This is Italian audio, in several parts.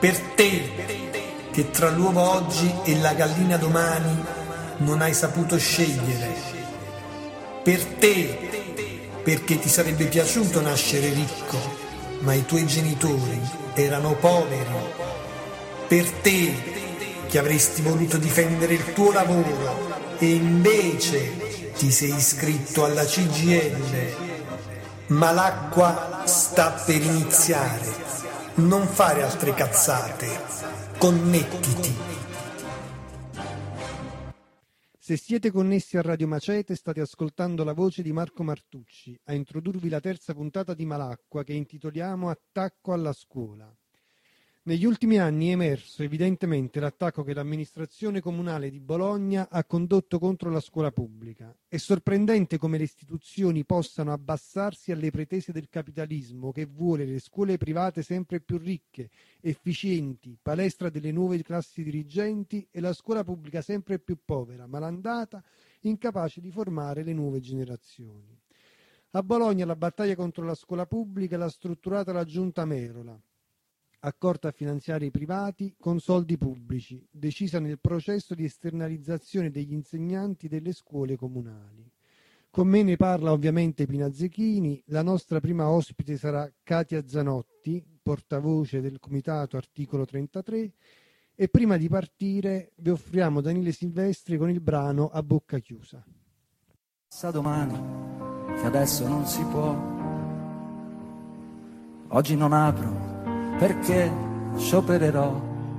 Per te, che tra l'uovo oggi e la gallina domani non hai saputo scegliere. Per te, perché ti sarebbe piaciuto nascere ricco, ma i tuoi genitori erano poveri. Per te, che avresti voluto difendere il tuo lavoro e invece ti sei iscritto alla CGIL. Ma l'acqua sta per iniziare. Non fare altre cazzate. Connettiti. Se siete connessi a Radio Macete state ascoltando la voce di Marco Martucci a introdurvi la terza puntata di Malacqua che intitoliamo Attacco alla scuola. Negli ultimi anni è emerso evidentemente l'attacco che l'amministrazione comunale di Bologna ha condotto contro la scuola pubblica. È sorprendente come le istituzioni possano abbassarsi alle pretese del capitalismo che vuole le scuole private sempre più ricche, efficienti, palestra delle nuove classi dirigenti e la scuola pubblica sempre più povera, malandata, incapace di formare le nuove generazioni. A Bologna la battaglia contro la scuola pubblica l'ha strutturata la giunta Merola, accorta a finanziari privati con soldi pubblici, decisa nel processo di esternalizzazione degli insegnanti delle scuole comunali. Con me ne parla ovviamente Pina Zecchini, la nostra prima ospite sarà Katia Zanotti, portavoce del comitato Articolo 33, e prima di partire vi offriamo Daniele Silvestri con il brano A bocca chiusa. Sa domani che adesso non si può, oggi non apro perché sciopererò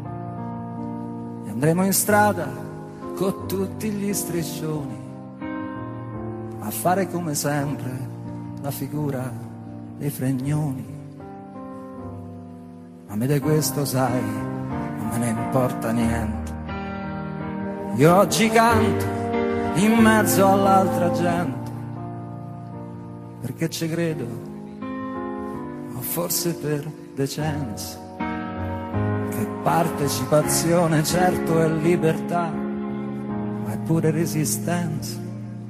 e andremo in strada con tutti gli striscioni a fare come sempre la figura dei fregnoni. Ma a me di questo sai, non me ne importa niente. Io oggi canto in mezzo all'altra gente perché ci credo, o forse per decenza, che partecipazione certo è libertà, ma è pure resistenza.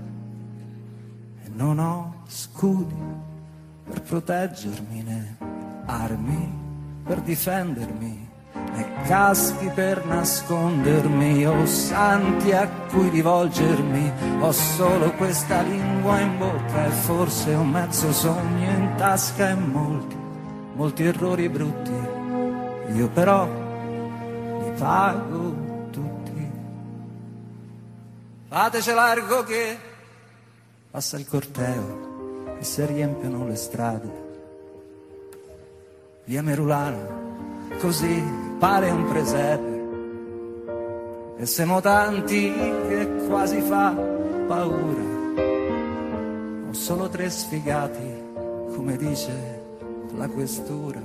E non ho scudi per proteggermi, né armi per difendermi, né caschi per nascondermi, o santi a cui rivolgermi. Ho solo questa lingua in bocca e forse un mezzo sogno in tasca e molti errori brutti, io però li pago tutti. Fateci largo che passa il corteo e si riempiono le strade. Via Merulana, così pare un presepe, e siamo tanti che quasi fa paura. Ho solo 3 sfigati, come dice la questura,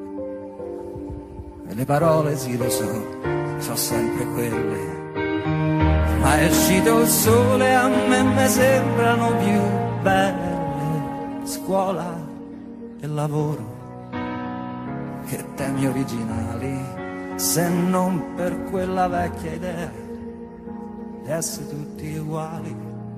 e le parole sì lo so sempre quelle, ma è uscito il sole, a me sembrano più belle scuola e lavoro che temi originali, se non per quella vecchia idea di essere tutti uguali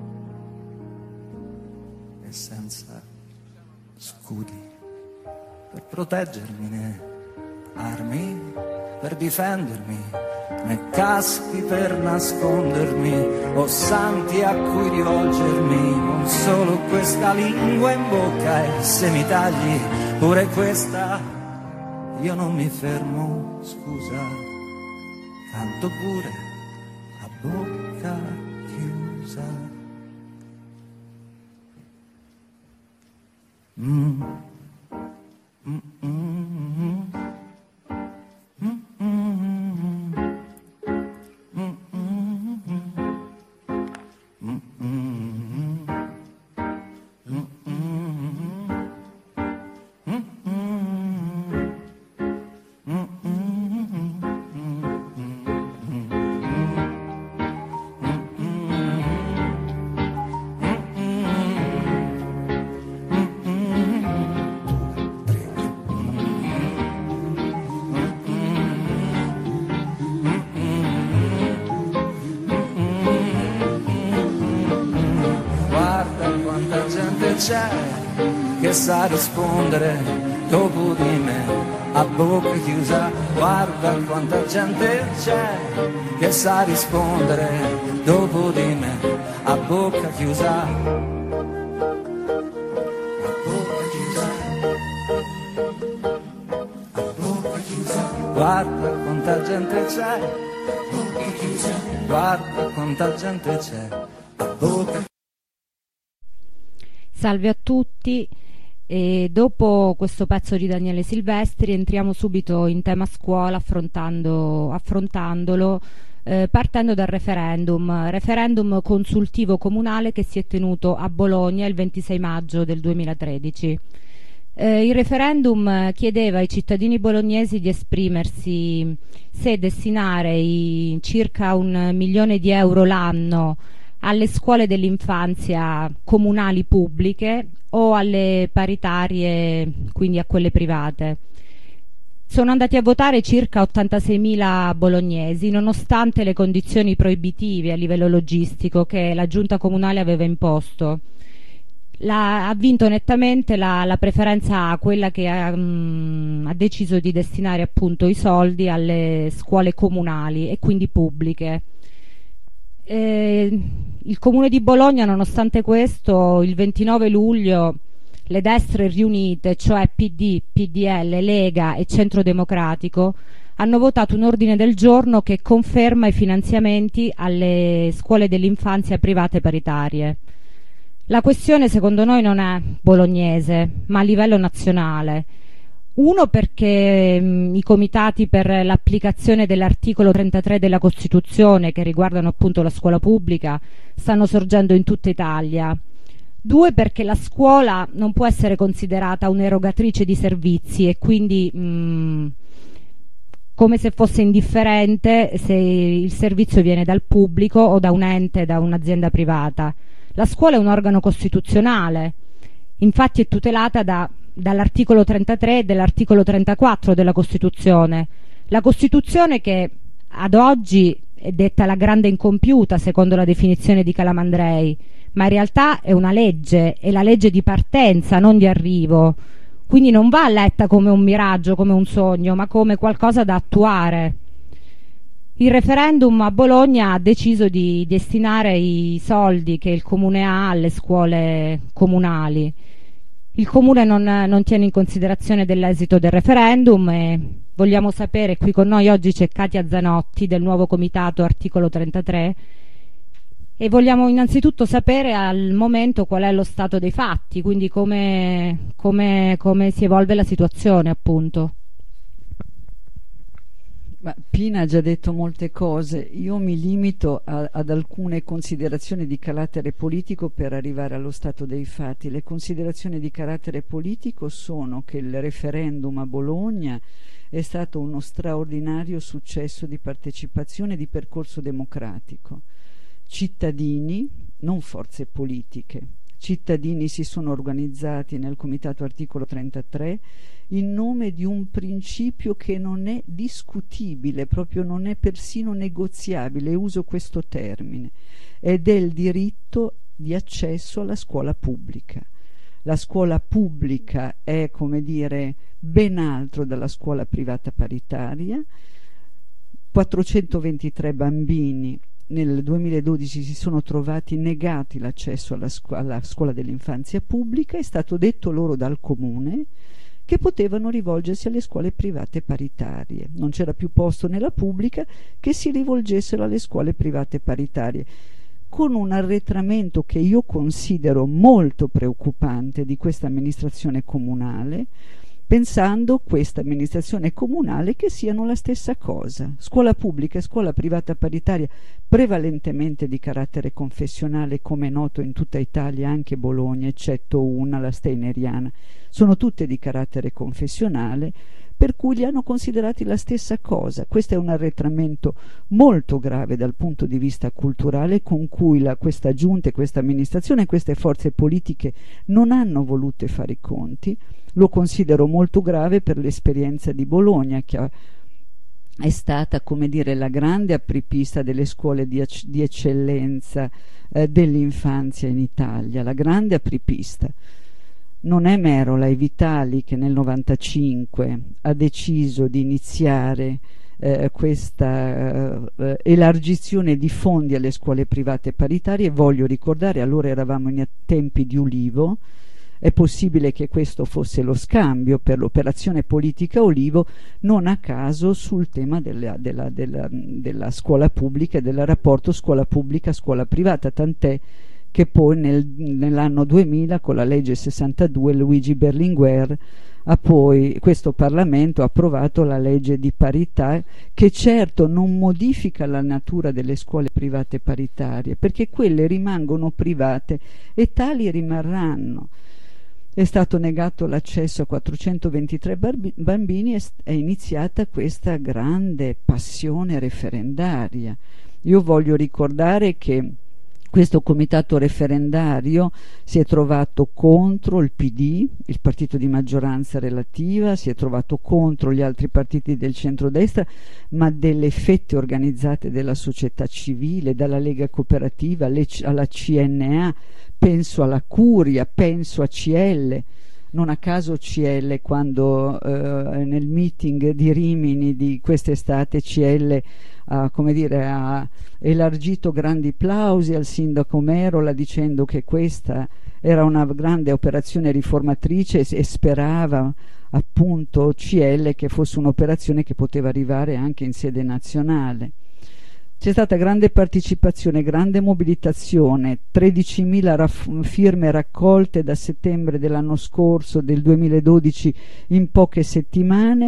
e senza scudi per proteggermi, né armi per difendermi, né caschi per nascondermi, o santi a cui rivolgermi. Non solo questa lingua in bocca, e se mi tagli pure questa io non mi fermo, scusa, canto pure a bocca chiusa. C'è che sa rispondere dopo di me, a bocca chiusa, guarda quanta gente c'è che sa rispondere dopo di me, a bocca chiusa, a bocca chiusa, a bocca chiusa, guarda quanta gente c'è, a bocca chiusa, guarda quanta gente c'è, a bocca chiusa. Salve a tutti. E dopo questo pezzo di Daniele Silvestri entriamo subito in tema scuola affrontandolo partendo dal referendum consultivo comunale che si è tenuto a Bologna il 26 maggio del 2013. Il referendum chiedeva ai cittadini bolognesi di esprimersi se destinare circa 1 milione di euro l'anno alle scuole dell'infanzia comunali pubbliche o alle paritarie, quindi a quelle private. Sono andati a votare circa 86.000 bolognesi, nonostante le condizioni proibitive a livello logistico che la giunta comunale aveva imposto. Ha vinto nettamente la preferenza a quella che ha deciso di destinare appunto i soldi alle scuole comunali e quindi pubbliche. Il Comune di Bologna, nonostante questo, il 29 luglio le destre riunite, cioè PD, PDL, Lega e Centro Democratico, hanno votato un ordine del giorno che conferma i finanziamenti alle scuole dell'infanzia private paritarie. La questione secondo noi non è bolognese, ma a livello nazionale. Uno, perché i comitati per l'applicazione dell'articolo 33 della Costituzione, che riguardano appunto la scuola pubblica, stanno sorgendo in tutta Italia. Due, perché la scuola non può essere considerata un'erogatrice di servizi e quindi come se fosse indifferente se il servizio viene dal pubblico o da un ente, da un'azienda privata. La scuola è un organo costituzionale, infatti è tutelata dall'articolo 33 e dall'articolo 34 della Costituzione. La Costituzione, che ad oggi è detta la grande incompiuta secondo la definizione di Calamandrei, ma in realtà è una legge, è la legge di partenza, non di arrivo, quindi non va letta come un miraggio, come un sogno, ma come qualcosa da attuare. Il referendum a Bologna ha deciso di destinare i soldi che il Comune ha alle scuole comunali. Il Comune non tiene in considerazione dell'esito del referendum e vogliamo sapere, qui con noi oggi c'è Katia Zanotti del nuovo comitato articolo 33, e vogliamo innanzitutto sapere al momento qual è lo stato dei fatti, quindi come si evolve la situazione appunto. Ma Pina ha già detto molte cose, io mi limito ad alcune considerazioni di carattere politico per arrivare allo stato dei fatti. Le considerazioni di carattere politico sono che il referendum a Bologna è stato uno straordinario successo di partecipazione e di percorso democratico. Cittadini, non forze politiche, cittadini si sono organizzati nel comitato articolo 33 in nome di un principio che non è discutibile, proprio non è persino negoziabile, uso questo termine, ed è il diritto di accesso alla scuola pubblica. La scuola pubblica è, come dire, ben altro dalla scuola privata paritaria. 423 bambini nel 2012 si sono trovati negati l'accesso alla scuola dell'infanzia pubblica. È stato detto loro dal Comune che potevano rivolgersi alle scuole private paritarie. Non c'era più posto nella pubblica, che si rivolgessero alle scuole private paritarie, con un arretramento che io considero molto preoccupante di questa amministrazione comunale, pensando questa amministrazione comunale che siano la stessa cosa. Scuola pubblica e scuola privata paritaria, prevalentemente di carattere confessionale, come è noto in tutta Italia, anche Bologna, eccetto una, la Steineriana, sono tutte di carattere confessionale, per cui li hanno considerati la stessa cosa. Questo è un arretramento molto grave dal punto di vista culturale, con cui questa giunta, questa amministrazione e queste forze politiche non hanno voluto fare i conti. Lo considero molto grave per l'esperienza di Bologna, che è stata, come dire, la grande apripista delle scuole di eccellenza dell'infanzia in Italia, la grande apripista. Non è Merola e Vitali che nel 95 ha deciso di iniziare questa elargizione di fondi alle scuole private paritarie. Voglio ricordare, allora eravamo in tempi di Ulivo, è possibile che questo fosse lo scambio per l'operazione politica Ulivo, non a caso sul tema della scuola pubblica e del rapporto scuola pubblica-scuola privata, tant'è che poi nell'anno 2000 con la legge 62 Luigi Berlinguer questo Parlamento ha approvato la legge di parità, che certo non modifica la natura delle scuole private paritarie, perché quelle rimangono private e tali rimarranno. È stato negato l'accesso a 423 bambini, è iniziata questa grande passione referendaria. Io voglio ricordare che questo comitato referendario si è trovato contro il PD, il partito di maggioranza relativa, si è trovato contro gli altri partiti del centrodestra, ma delle fette organizzate della società civile, dalla Lega Cooperativa alla CNA, penso alla Curia, penso a CL. Non a caso CL, quando nel meeting di Rimini di quest'estate CL ha elargito grandi plausi al sindaco Merola, dicendo che questa era una grande operazione riformatrice e sperava appunto CL che fosse un'operazione che poteva arrivare anche in sede nazionale. C'è stata grande partecipazione, grande mobilitazione, 13.000 firme raccolte da settembre dell'anno scorso, del 2012, in poche settimane,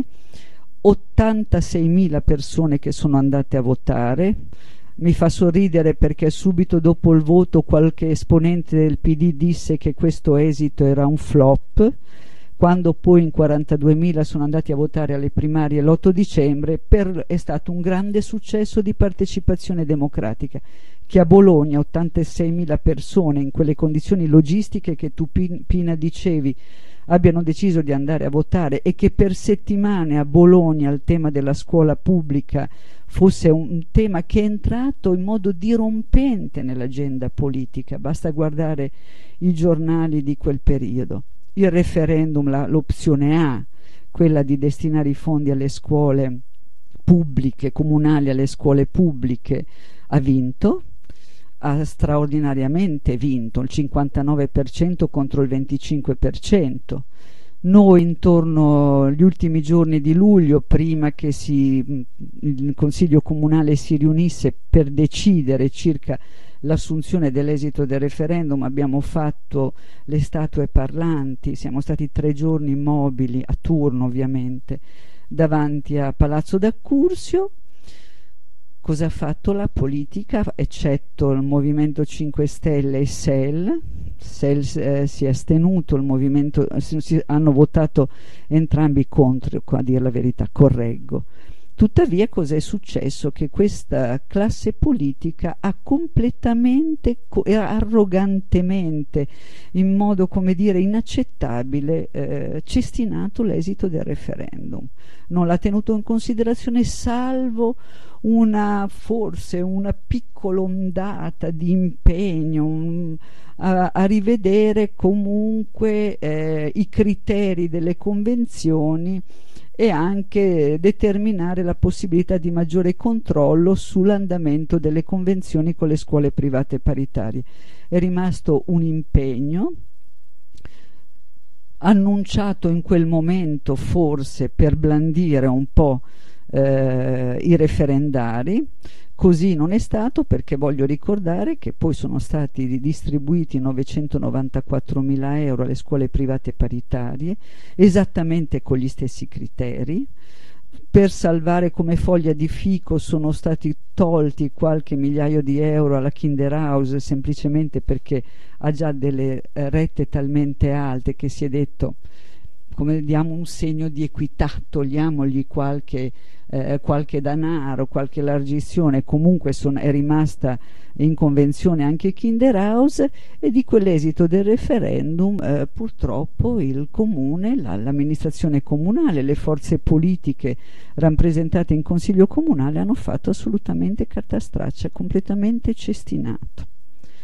86.000 persone che sono andate a votare. Mi fa sorridere perché subito dopo il voto qualche esponente del PD disse che questo esito era un flop, quando poi in 42.000 sono andati a votare alle primarie l'8 dicembre, è stato un grande successo di partecipazione democratica. Che a Bologna 86.000 persone in quelle condizioni logistiche che tu Pina dicevi abbiano deciso di andare a votare, e che per settimane a Bologna il tema della scuola pubblica fosse un tema che è entrato in modo dirompente nell'agenda politica. Basta guardare i giornali di quel periodo. Il referendum, l'opzione A, quella di destinare i fondi alle scuole pubbliche, comunali, alle scuole pubbliche, ha vinto, ha straordinariamente vinto, il 59% contro il 25%. Noi intorno agli ultimi giorni di luglio, prima che il Consiglio Comunale si riunisse per decidere circa l'assunzione dell'esito del referendum, abbiamo fatto le statue parlanti, siamo stati 3 giorni immobili, a turno ovviamente, davanti a Palazzo d'Accursio. Cosa ha fatto la politica, eccetto il Movimento 5 Stelle e SEL? SEL si è astenuto, il movimento hanno votato entrambi contro, a dire la verità, correggo. Tuttavia cos'è successo? Che questa classe politica ha completamente e arrogantemente, in modo, come dire, inaccettabile, cestinato l'esito del referendum. Non l'ha tenuto in considerazione, salvo forse una piccola ondata di impegno a rivedere comunque i criteri delle convenzioni e anche determinare la possibilità di maggiore controllo sull'andamento delle convenzioni con le scuole private paritarie. È rimasto un impegno annunciato in quel momento, forse per blandire un po' i referendari. Così non è stato, perché voglio ricordare che poi sono stati distribuiti 994.000 euro alle scuole private paritarie, esattamente con gli stessi criteri. Per salvare come foglia di fico sono stati tolti qualche migliaio di euro alla Kinder House, semplicemente perché ha già delle rette talmente alte che si è detto, come diamo un segno di equità, togliamogli qualche danaro, qualche elargizione. Comunque è rimasta in convenzione anche Kinder House, e di quell'esito del referendum purtroppo il comune, l'amministrazione comunale, le forze politiche rappresentate in consiglio comunale hanno fatto assolutamente carta straccia, completamente cestinato.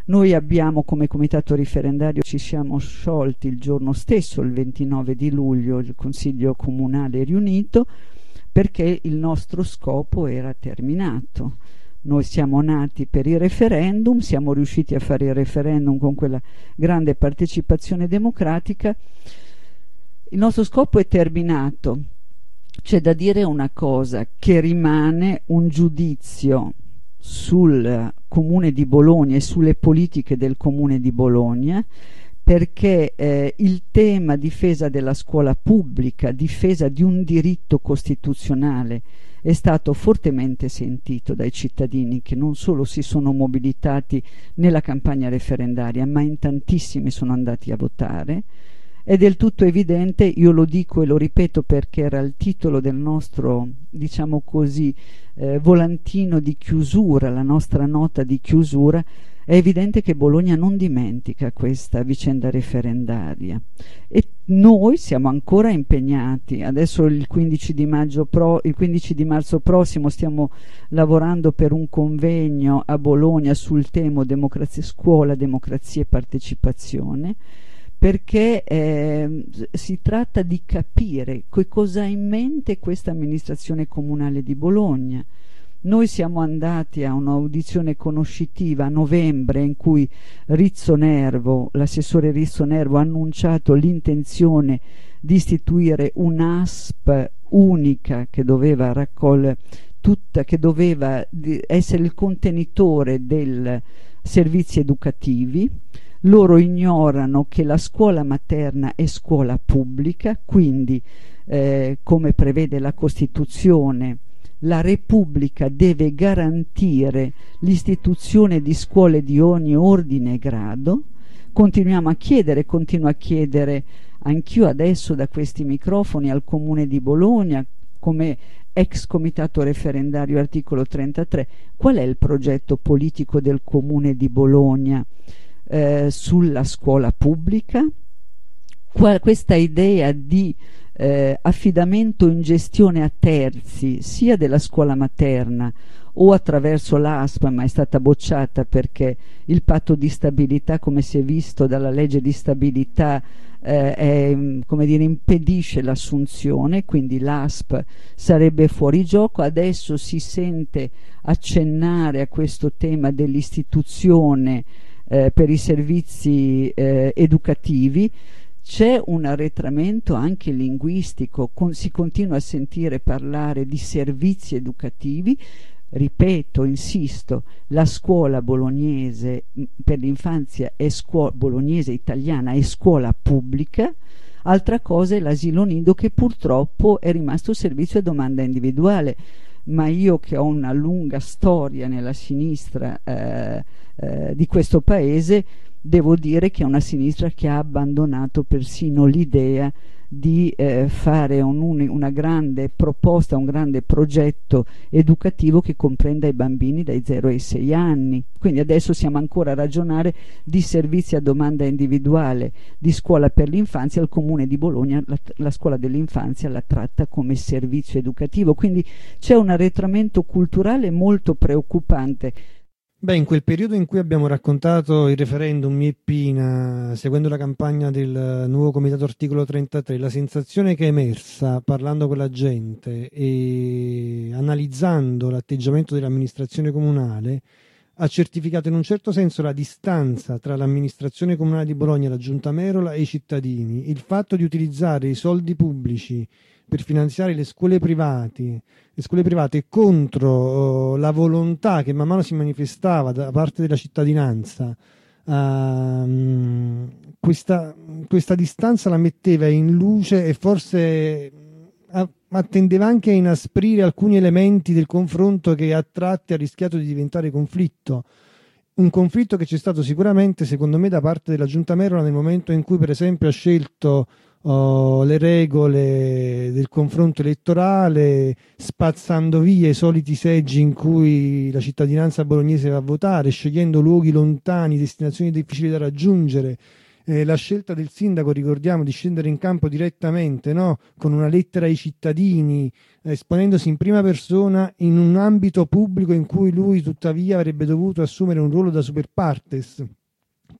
Noi abbiamo come comitato referendario, ci siamo sciolti il giorno stesso, il 29 di luglio, il Consiglio Comunale riunito, perché il nostro scopo era terminato. Noi siamo nati per il referendum, siamo riusciti a fare il referendum con quella grande partecipazione democratica. Il nostro scopo è terminato. C'è da dire una cosa, che rimane un giudizio sul Comune di Bologna e sulle politiche del Comune di Bologna, perché il tema difesa della scuola pubblica, difesa di un diritto costituzionale, è stato fortemente sentito dai cittadini, che non solo si sono mobilitati nella campagna referendaria, ma in tantissimi sono andati a votare. È del tutto evidente, io lo dico e lo ripeto perché era il titolo del nostro, diciamo così, volantino di chiusura, la nostra nota di chiusura. È evidente che Bologna non dimentica questa vicenda referendaria e noi siamo ancora impegnati. Adesso il 15 di marzo prossimo stiamo lavorando per un convegno a Bologna sul tema scuola, democrazia e partecipazione, perché si tratta di capire cosa ha in mente questa amministrazione comunale di Bologna. Noi siamo andati a un'audizione conoscitiva a novembre in cui l'assessore Rizzo Nervo ha annunciato l'intenzione di istituire un'ASP unica che doveva essere il contenitore dei servizi educativi. Loro ignorano che la scuola materna è scuola pubblica, quindi come prevede la Costituzione, la Repubblica deve garantire l'istituzione di scuole di ogni ordine e grado. Continuo a chiedere anch'io adesso da questi microfoni al Comune di Bologna, come ex comitato referendario articolo 33, qual è il progetto politico del Comune di Bologna sulla scuola pubblica? Questa idea di affidamento in gestione a terzi sia della scuola materna o attraverso l'ASP, ma è stata bocciata perché il patto di stabilità, come si è visto dalla legge di stabilità, impedisce l'assunzione, quindi l'ASP sarebbe fuori gioco. Adesso si sente accennare a questo tema dell'istituzione per i servizi educativi. C'è un arretramento anche linguistico, si continua a sentire parlare di servizi educativi. Ripeto, insisto, la scuola bolognese per l'infanzia bolognese italiana è scuola pubblica. Altra cosa è l'asilo nido, che purtroppo è rimasto servizio a domanda individuale, ma io che ho una lunga storia nella sinistra di questo paese, devo dire che è una sinistra che ha abbandonato persino l'idea di fare una grande proposta, un grande progetto educativo che comprenda i bambini dai 0 ai 6 anni. Quindi adesso siamo ancora a ragionare di servizi a domanda individuale, di scuola per l'infanzia. Il Comune di Bologna la scuola dell'infanzia la tratta come servizio educativo, quindi c'è un arretramento culturale molto preoccupante. Beh, in quel periodo in cui abbiamo raccontato il referendum Mieppina, seguendo la campagna del nuovo comitato articolo 33, la sensazione che è emersa parlando con la gente e analizzando l'atteggiamento dell'amministrazione comunale ha certificato in un certo senso la distanza tra l'amministrazione comunale di Bologna, la Giunta Merola e i cittadini. Il fatto di utilizzare i soldi pubblici per finanziare le scuole private contro la volontà che man mano si manifestava da parte della cittadinanza, questa distanza la metteva in luce e forse attendeva anche a inasprire alcuni elementi del confronto che a tratti ha rischiato di diventare conflitto. Un conflitto che c'è stato sicuramente, secondo me, da parte della Giunta Merola nel momento in cui, per esempio, ha scelto le regole del confronto elettorale, spazzando via i soliti seggi in cui la cittadinanza bolognese va a votare, scegliendo luoghi lontani, destinazioni difficili da raggiungere. La scelta del sindaco, ricordiamo, di scendere in campo direttamente, no? Con una lettera ai cittadini, esponendosi in prima persona in un ambito pubblico in cui lui tuttavia avrebbe dovuto assumere un ruolo da super partes.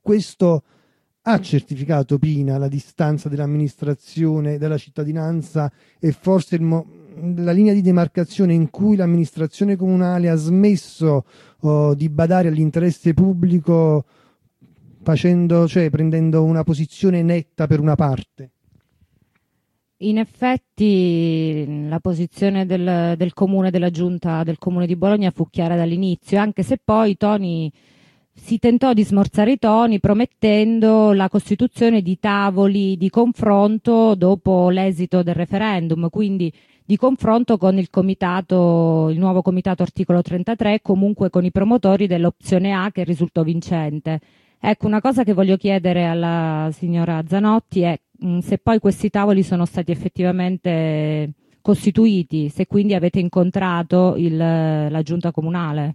questo ha certificato Pina la distanza dell'amministrazione dalla cittadinanza e forse la linea di demarcazione in cui l'amministrazione comunale ha smesso di badare all'interesse pubblico, prendendo una posizione netta per una parte. In effetti la posizione del comune, della giunta del comune di Bologna fu chiara dall'inizio, anche se poi si tentò di smorzare i toni promettendo la costituzione di tavoli di confronto dopo l'esito del referendum, quindi di confronto con il nuovo comitato articolo 33, comunque con i promotori dell'opzione A che risultò vincente. Ecco, una cosa che voglio chiedere alla signora Zanotti è se poi questi tavoli sono stati effettivamente costituiti, se quindi avete incontrato la giunta comunale.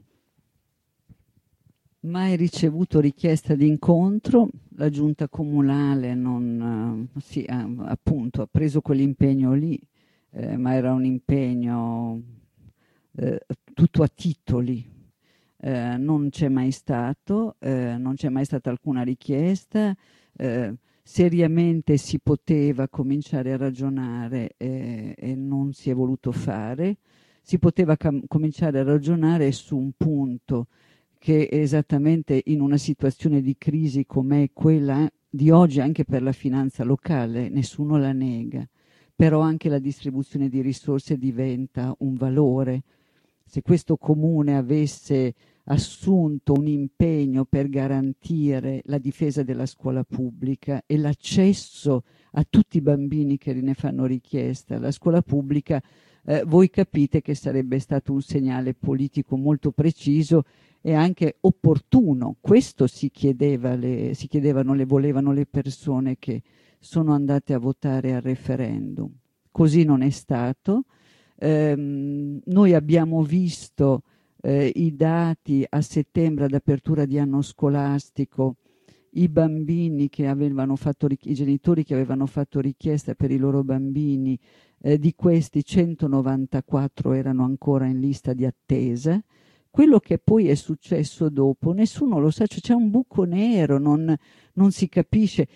Mai ricevuto richiesta di incontro, la giunta comunale appunto ha preso quell'impegno lì, ma era un impegno tutto a titoli, non c'è mai stata alcuna richiesta, seriamente si poteva cominciare a ragionare e non si è voluto fare, si poteva cominciare a ragionare su un punto che esattamente in una situazione di crisi come quella di oggi, anche per la finanza locale, nessuno la nega, però anche la distribuzione di risorse diventa un valore. Se questo comune avesse assunto un impegno per garantire la difesa della scuola pubblica e l'accesso a tutti i bambini che ne fanno richiesta alla scuola pubblica, voi capite che sarebbe stato un segnale politico molto preciso e anche opportuno. Questo volevano le persone che sono andate a votare al referendum. Così non è stato. Noi abbiamo visto i dati a settembre ad apertura di anno scolastico, i bambini che avevano fatto i genitori che avevano fatto richiesta per i loro bambini, di questi 194 erano ancora in lista di attesa. Quello che poi è successo dopo nessuno lo sa, cioè c'è un buco nero, non si capisce.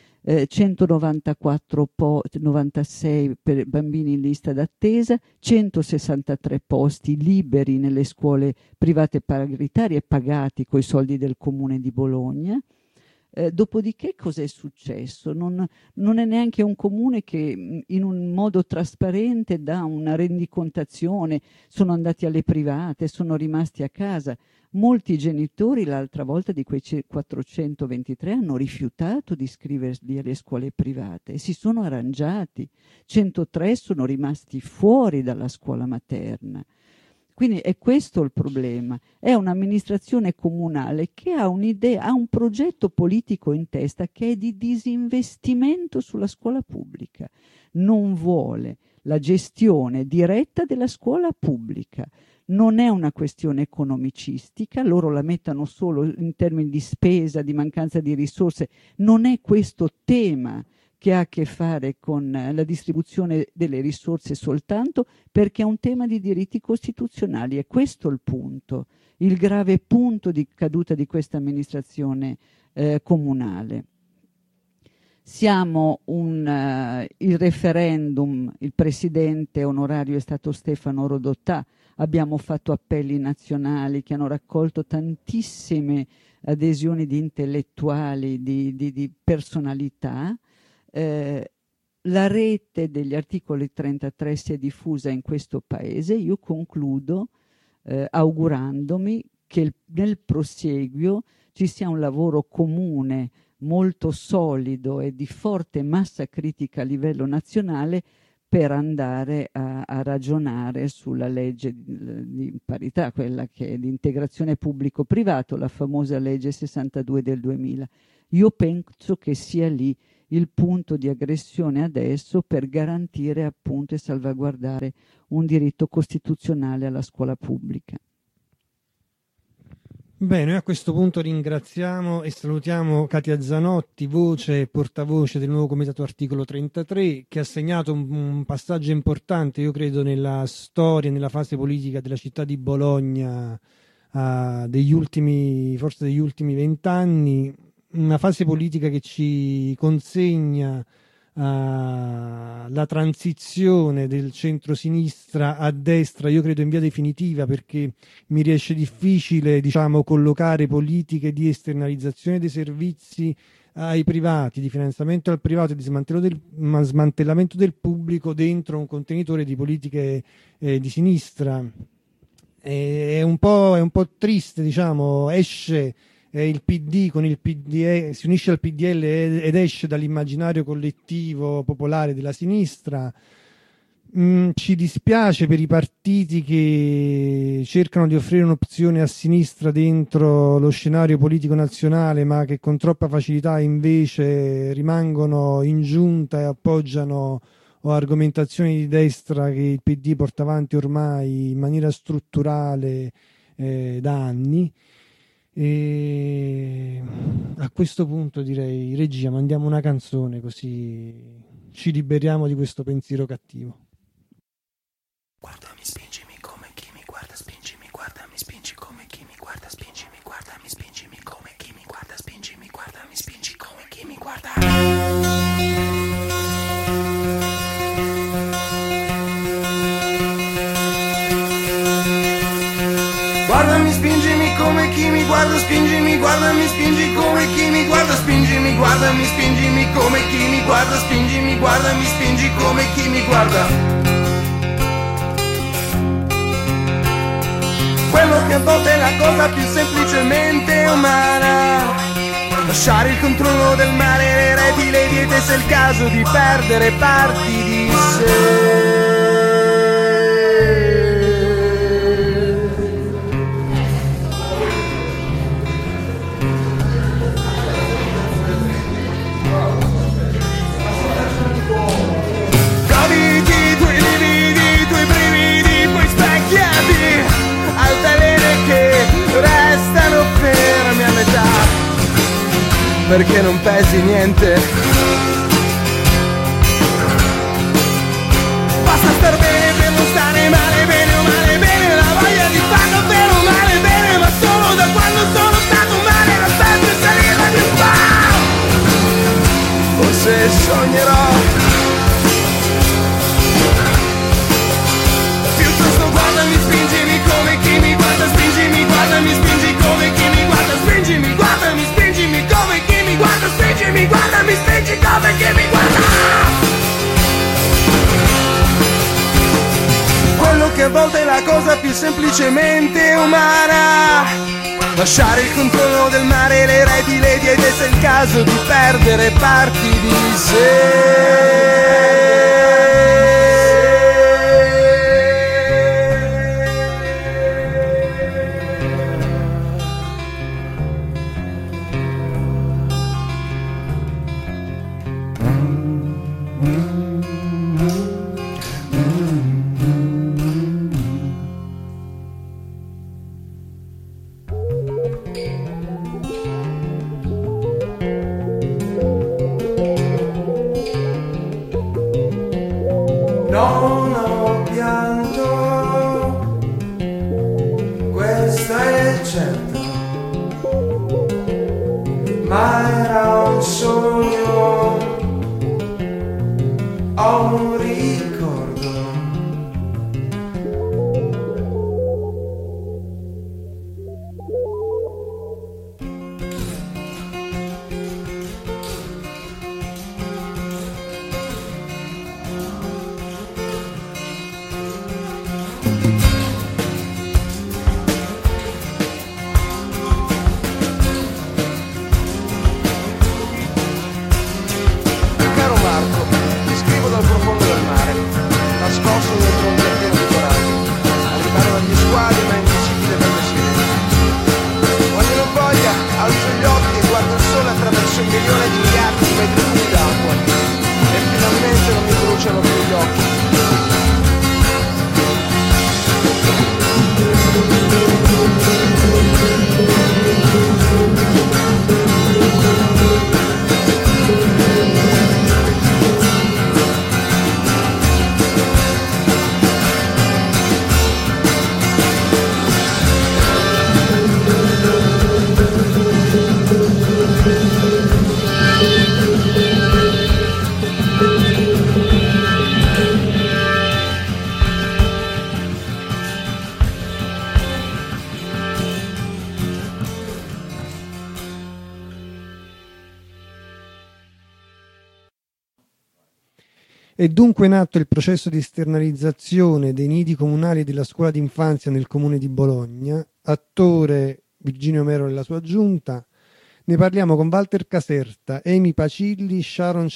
96 per bambini in lista d'attesa, 163 posti liberi nelle scuole private paritarie pagati coi soldi del comune di Bologna. Dopodiché cosa è successo? Non è neanche un comune che in un modo trasparente dà una rendicontazione, sono andati alle private, sono rimasti a casa. Molti genitori l'altra volta di quei 423 hanno rifiutato di iscriverli alle scuole private e si sono arrangiati. 103 sono rimasti fuori dalla scuola materna. Quindi è questo il problema. È un'amministrazione comunale che ha un'idea, ha un progetto politico in testa che è di disinvestimento sulla scuola pubblica. Non vuole la gestione diretta della scuola pubblica. Non è una questione economicistica, loro la mettono solo in termini di spesa, di mancanza di risorse. Non è questo tema che ha a che fare con la distribuzione delle risorse soltanto, perché è un tema di diritti costituzionali. È questo il punto, il grave punto di caduta di questa amministrazione comunale. Siamo il referendum, il presidente onorario è stato Stefano Rodotà, abbiamo fatto appelli nazionali che hanno raccolto tantissime adesioni di intellettuali, di personalità. La rete degli articoli 33 si è diffusa in questo paese. Io concludo augurandomi che nel prosieguo ci sia un lavoro comune molto solido e di forte massa critica a livello nazionale per andare a ragionare sulla legge di parità, quella che è di integrazione pubblico-privato, la famosa legge 62 del 2000. Io penso che sia lì il punto di aggressione adesso per garantire appunto e salvaguardare un diritto costituzionale alla scuola pubblica. Bene, noi a questo punto ringraziamo e salutiamo Katia Zanotti, voce e portavoce del nuovo comitato articolo 33, che ha segnato un passaggio importante, io credo, nella storia, nella fase politica della città di Bologna forse degli ultimi 20 anni. una fase politica che ci consegna la transizione del centro-sinistra a destra, io credo in via definitiva, perché mi riesce difficile, diciamo, collocare politiche di esternalizzazione dei servizi ai privati, di finanziamento al privato e di smantellamento del pubblico dentro un contenitore di politiche di sinistra. È un po' triste, diciamo, esce il PD con il PDL, si unisce al PDL ed esce dall'immaginario collettivo popolare della sinistra. Ci dispiace per i partiti che cercano di offrire un'opzione a sinistra dentro lo scenario politico nazionale, ma che con troppa facilità invece rimangono in giunta e appoggiano argomentazioni di destra che il PD porta avanti ormai in maniera strutturale da anni. E a questo punto direi, regia, mandiamo una canzone così ci liberiamo di questo pensiero cattivo. Guardami, spingimi come chi mi guarda, spingimi, guardami, spingi come chi mi guarda, spingimi, guardami, spingimi come chi mi guarda, spingimi, guardami, spingi come chi mi guarda. Guardami, spingimi come chi mi guarda, spingimi, guardami, spingi come chi mi guarda, spingimi, guardami, spingimi come chi mi guarda, spingimi, guardami, spingi come chi mi guarda. Quello che a volte è la cosa più semplicemente umana, lasciare il controllo del mare, le reti, le diete, se è il caso di perdere parti di sé. Restano fermi a metà perché non pesi niente. Basta star bene per non stare male, bene o male bene, la voglia di farlo bene o male bene, ma solo da quando sono stato male la sempre salire di un po'. Forse sognerò, piuttosto guardami, spingimi come chi mi guarda, spingimi, guardami, spingi come chi mi guarda, spingimi, guardami, spingimi come chi mi guarda, spingimi, guardami, spingi come chi mi guarda. Quello che a volte è la cosa più semplicemente umana, lasciare il controllo del mare, le reti, le diete, se è il caso di perdere parti di sé. Non ho pianto, questo è certo, ma era un sogno, ho un ricordo. È dunque in atto il processo di esternalizzazione dei nidi comunali e della scuola d'infanzia nel comune di Bologna. Attore Virginio Mero e la sua giunta. Ne parliamo con Walter Caserta, Amy Pacilli, Sharon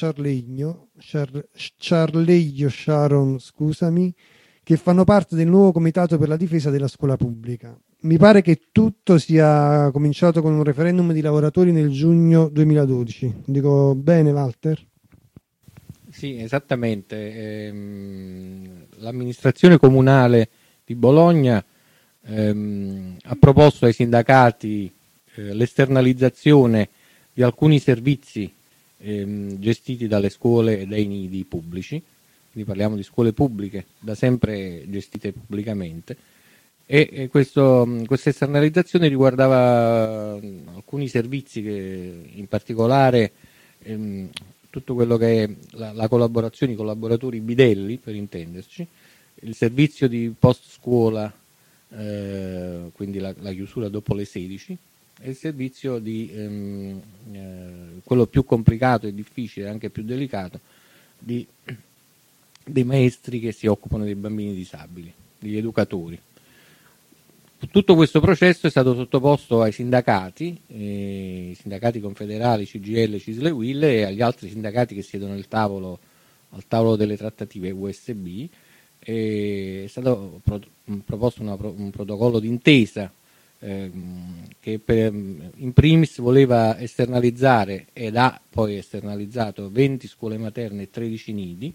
scusami, che fanno parte del nuovo comitato per la difesa della scuola pubblica. Mi pare che tutto sia cominciato con un referendum di lavoratori nel giugno 2012. Dico bene, Walter? Sì, esattamente. L'amministrazione comunale di Bologna ha proposto ai sindacati l'esternalizzazione di alcuni servizi gestiti dalle scuole e dai nidi pubblici, quindi parliamo di scuole pubbliche da sempre gestite pubblicamente, e questa esternalizzazione riguardava alcuni servizi che in particolare tutto quello che è la collaborazione, i collaboratori bidelli per intenderci, il servizio di post scuola, quindi la chiusura dopo le 16, e il servizio di quello più complicato e difficile, anche più delicato, dei maestri che si occupano dei bambini disabili, degli educatori. Tutto questo processo è stato sottoposto ai sindacati, i sindacati confederali CGIL, CISL e UIL, e agli altri sindacati che siedono al tavolo delle trattative USB. È stato proposto un protocollo d'intesa che in primis voleva esternalizzare, ed ha poi esternalizzato 20 scuole materne e 13 nidi.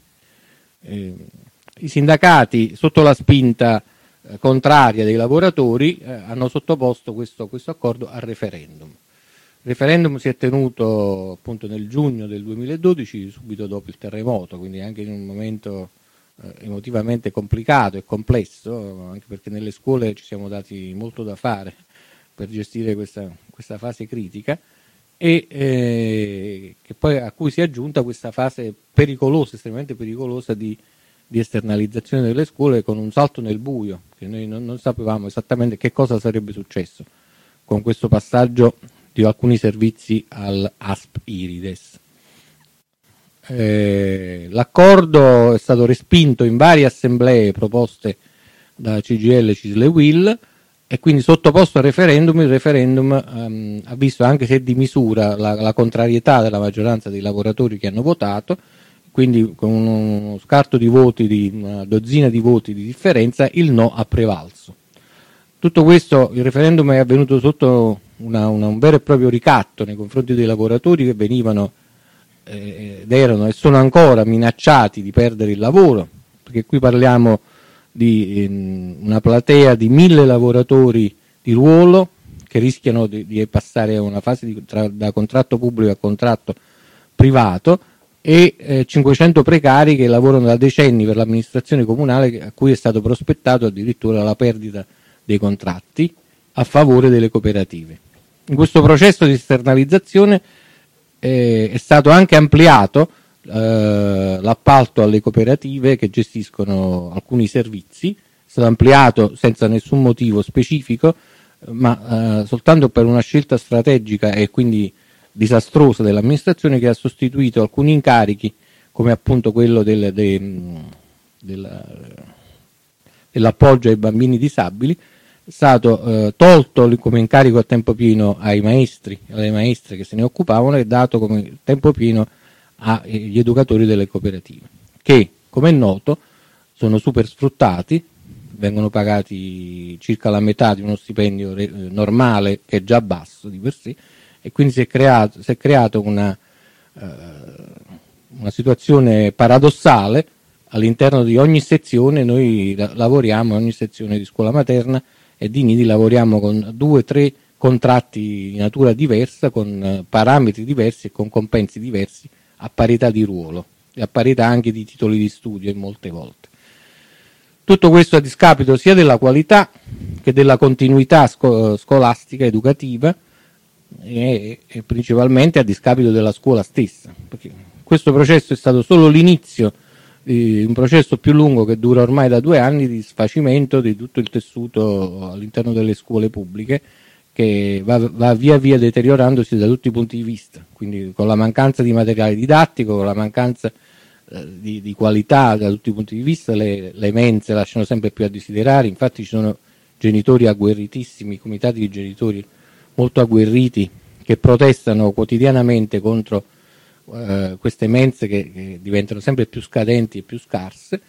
I sindacati, sotto la spinta contraria dei lavoratori, hanno sottoposto questo accordo al referendum. Il referendum si è tenuto appunto nel giugno del 2012, subito dopo il terremoto, quindi anche in un momento emotivamente complicato e complesso, anche perché nelle scuole ci siamo dati molto da fare per gestire questa fase critica, e che poi a cui si è aggiunta questa fase pericolosa, estremamente pericolosa di esternalizzazione delle scuole, con un salto nel buio, che noi non sapevamo esattamente che cosa sarebbe successo con questo passaggio di alcuni servizi all'ASP Irides. L'accordo è stato respinto in varie assemblee proposte da CGIL, CISL e UIL, e quindi sottoposto al referendum. Il referendum ha visto, anche se di misura, la contrarietà della maggioranza dei lavoratori che hanno votato, quindi con uno scarto di voti, di una dozzina di voti di differenza, il no ha prevalso. Tutto questo, il referendum è avvenuto sotto un vero e proprio ricatto nei confronti dei lavoratori, che venivano ed erano e sono ancora minacciati di perdere il lavoro, perché qui parliamo di una platea di 1000 lavoratori di ruolo che rischiano di passare a una fase da contratto pubblico a contratto privato, e 500 precari che lavorano da decenni per l'amministrazione comunale, a cui è stato prospettato addirittura la perdita dei contratti a favore delle cooperative. In questo processo di esternalizzazione è stato anche ampliato l'appalto alle cooperative che gestiscono alcuni servizi. È stato ampliato senza nessun motivo specifico, ma soltanto per una scelta strategica e quindi disastrosa dell'amministrazione, che ha sostituito alcuni incarichi, come appunto quello dell'appoggio ai bambini disabili. È stato tolto come incarico a tempo pieno ai maestri e alle maestre che se ne occupavano, e dato come tempo pieno agli educatori delle cooperative, che, come è noto, sono super sfruttati, vengono pagati circa la metà di uno stipendio normale, che è già basso di per sé, e quindi si è creato una situazione paradossale. All'interno di ogni sezione noi lavoriamo, ogni sezione di scuola materna e di nidi lavoriamo con 2 o 3 contratti di natura diversa, con parametri diversi e con compensi diversi, a parità di ruolo e a parità anche di titoli di studio, in molte volte. Tutto questo a discapito sia della qualità che della continuità scolastica, educativa, e principalmente a discapito della scuola stessa, perché questo processo è stato solo l'inizio di un processo più lungo, che dura ormai da 2 anni, di sfacimento di tutto il tessuto all'interno delle scuole pubbliche, che va via via deteriorandosi da tutti i punti di vista, quindi con la mancanza di materiale didattico, con la mancanza di qualità da tutti i punti di vista, le mense lasciano sempre più a desiderare, infatti ci sono genitori agguerritissimi, comitati di genitori molto agguerriti che protestano quotidianamente contro queste mense che diventano sempre più scadenti e più scarse,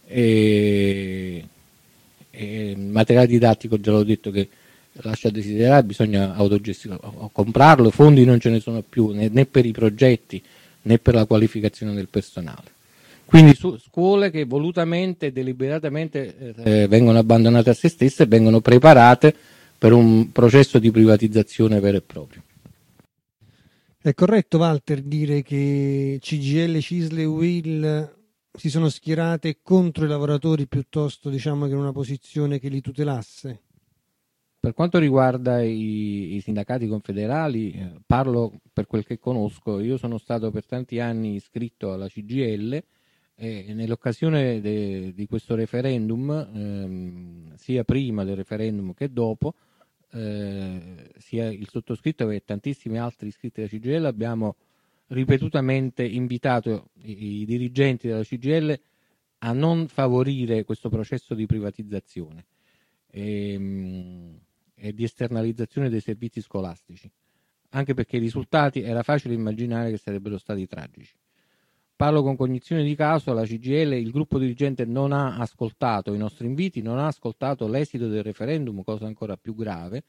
e il materiale didattico, già l'ho detto, che lascia a desiderare, bisogna comprarlo, fondi non ce ne sono più né per i progetti né per la qualificazione del personale. Quindi scuole che volutamente e deliberatamente vengono abbandonate a se stesse e vengono preparate per un processo di privatizzazione vero e proprio. È corretto, Walter, dire che CGIL, CISL e UIL si sono schierate contro i lavoratori piuttosto, diciamo, che in una posizione che li tutelasse? Per quanto riguarda i sindacati confederali, parlo per quel che conosco. Io sono stato per tanti anni iscritto alla CGIL e nell'occasione di questo referendum, sia prima del referendum che dopo, sia il sottoscritto che tantissimi altri iscritti alla CGIL abbiamo ripetutamente invitato i dirigenti della CGIL a non favorire questo processo di privatizzazione e di esternalizzazione dei servizi scolastici, anche perché i risultati era facile immaginare che sarebbero stati tragici. Parlo con cognizione di caso, la CGIL, il gruppo dirigente non ha ascoltato i nostri inviti, non ha ascoltato l'esito del referendum, cosa ancora più grave,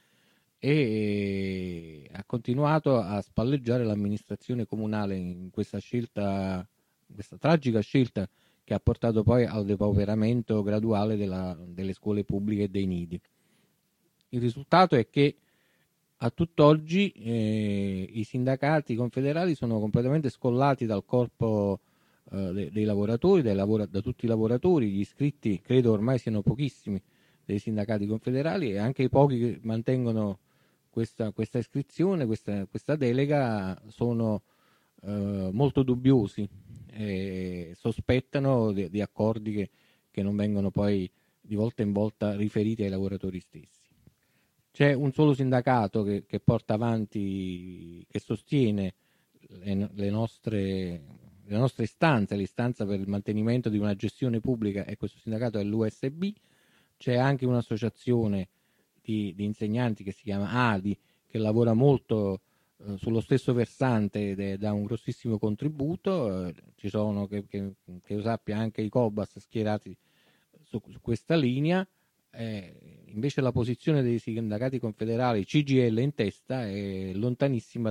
e ha continuato a spalleggiare l'amministrazione comunale in questa scelta, questa tragica scelta che ha portato poi al depauperamento graduale delle scuole pubbliche e dei nidi. Il risultato è che a tutt'oggi i sindacati confederali sono completamente scollati dal corpo dei lavoratori, da tutti i lavoratori. Gli iscritti credo ormai siano pochissimi dei sindacati confederali, e anche i pochi che mantengono questa iscrizione, questa delega, sono molto dubbiosi e sospettano di accordi che non vengono poi di volta in volta riferiti ai lavoratori stessi. C'è un solo sindacato che porta avanti, che sostiene le nostre istanze, l'istanza per il mantenimento di una gestione pubblica, e questo sindacato è l'USB. C'è anche un'associazione di insegnanti che si chiama ADI, che lavora molto sullo stesso versante ed dà un grossissimo contributo. Ci sono, che io sappia, anche i COBAS schierati su questa linea. Invece la posizione dei sindacati confederali, CGIL in testa, è lontanissima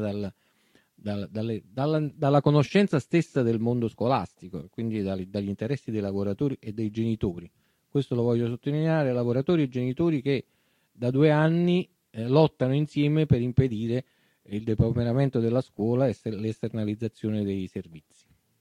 dalla conoscenza stessa del mondo scolastico, quindi dagli interessi dei lavoratori e dei genitori. Questo lo voglio sottolineare: lavoratori e genitori che da 2 anni lottano insieme per impedire il depauperamento della scuola e l'esternalizzazione dei servizi.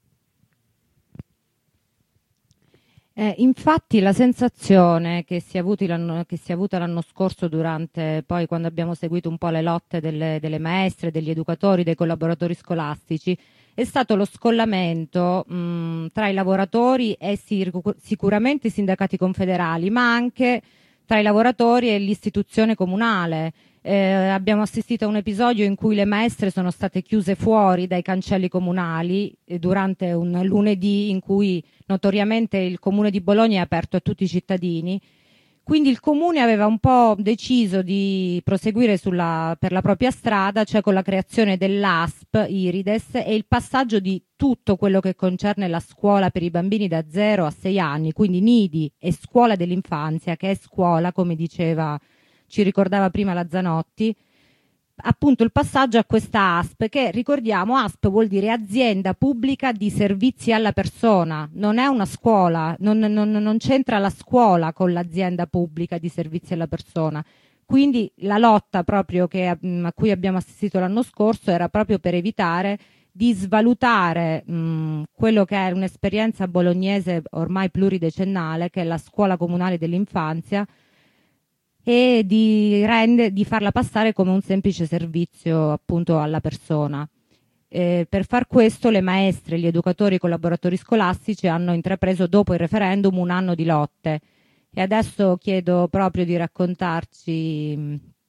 Infatti la sensazione che si è avuta l'anno scorso, durante poi quando abbiamo seguito un po' le lotte delle maestre, degli educatori, dei collaboratori scolastici, è stato lo scollamento tra i lavoratori e sicuramente i sindacati confederali, ma anche tra i lavoratori e l'istituzione comunale. Abbiamo assistito a un episodio in cui le maestre sono state chiuse fuori dai cancelli comunali durante un lunedì in cui notoriamente il comune di Bologna è aperto a tutti i cittadini. Quindi il comune aveva un po' deciso di proseguire per la propria strada, cioè con la creazione dell'ASP Irides e il passaggio di tutto quello che concerne la scuola per i bambini da 0 a 6 anni, quindi nidi e scuola dell'infanzia, che è scuola, come ci ricordava prima la Zanotti, appunto il passaggio a questa ASP, che ricordiamo, ASP vuol dire azienda pubblica di servizi alla persona, non è una scuola, non c'entra la scuola con l'azienda pubblica di servizi alla persona. Quindi la lotta proprio a cui abbiamo assistito l'anno scorso era proprio per evitare di svalutare quello che è un'esperienza bolognese ormai pluridecennale, che è la scuola comunale dell'infanzia, e di farla passare come un semplice servizio appunto alla persona. Per far questo le maestre, gli educatori e i collaboratori scolastici hanno intrapreso dopo il referendum un anno di lotte, e adesso chiedo proprio di raccontarci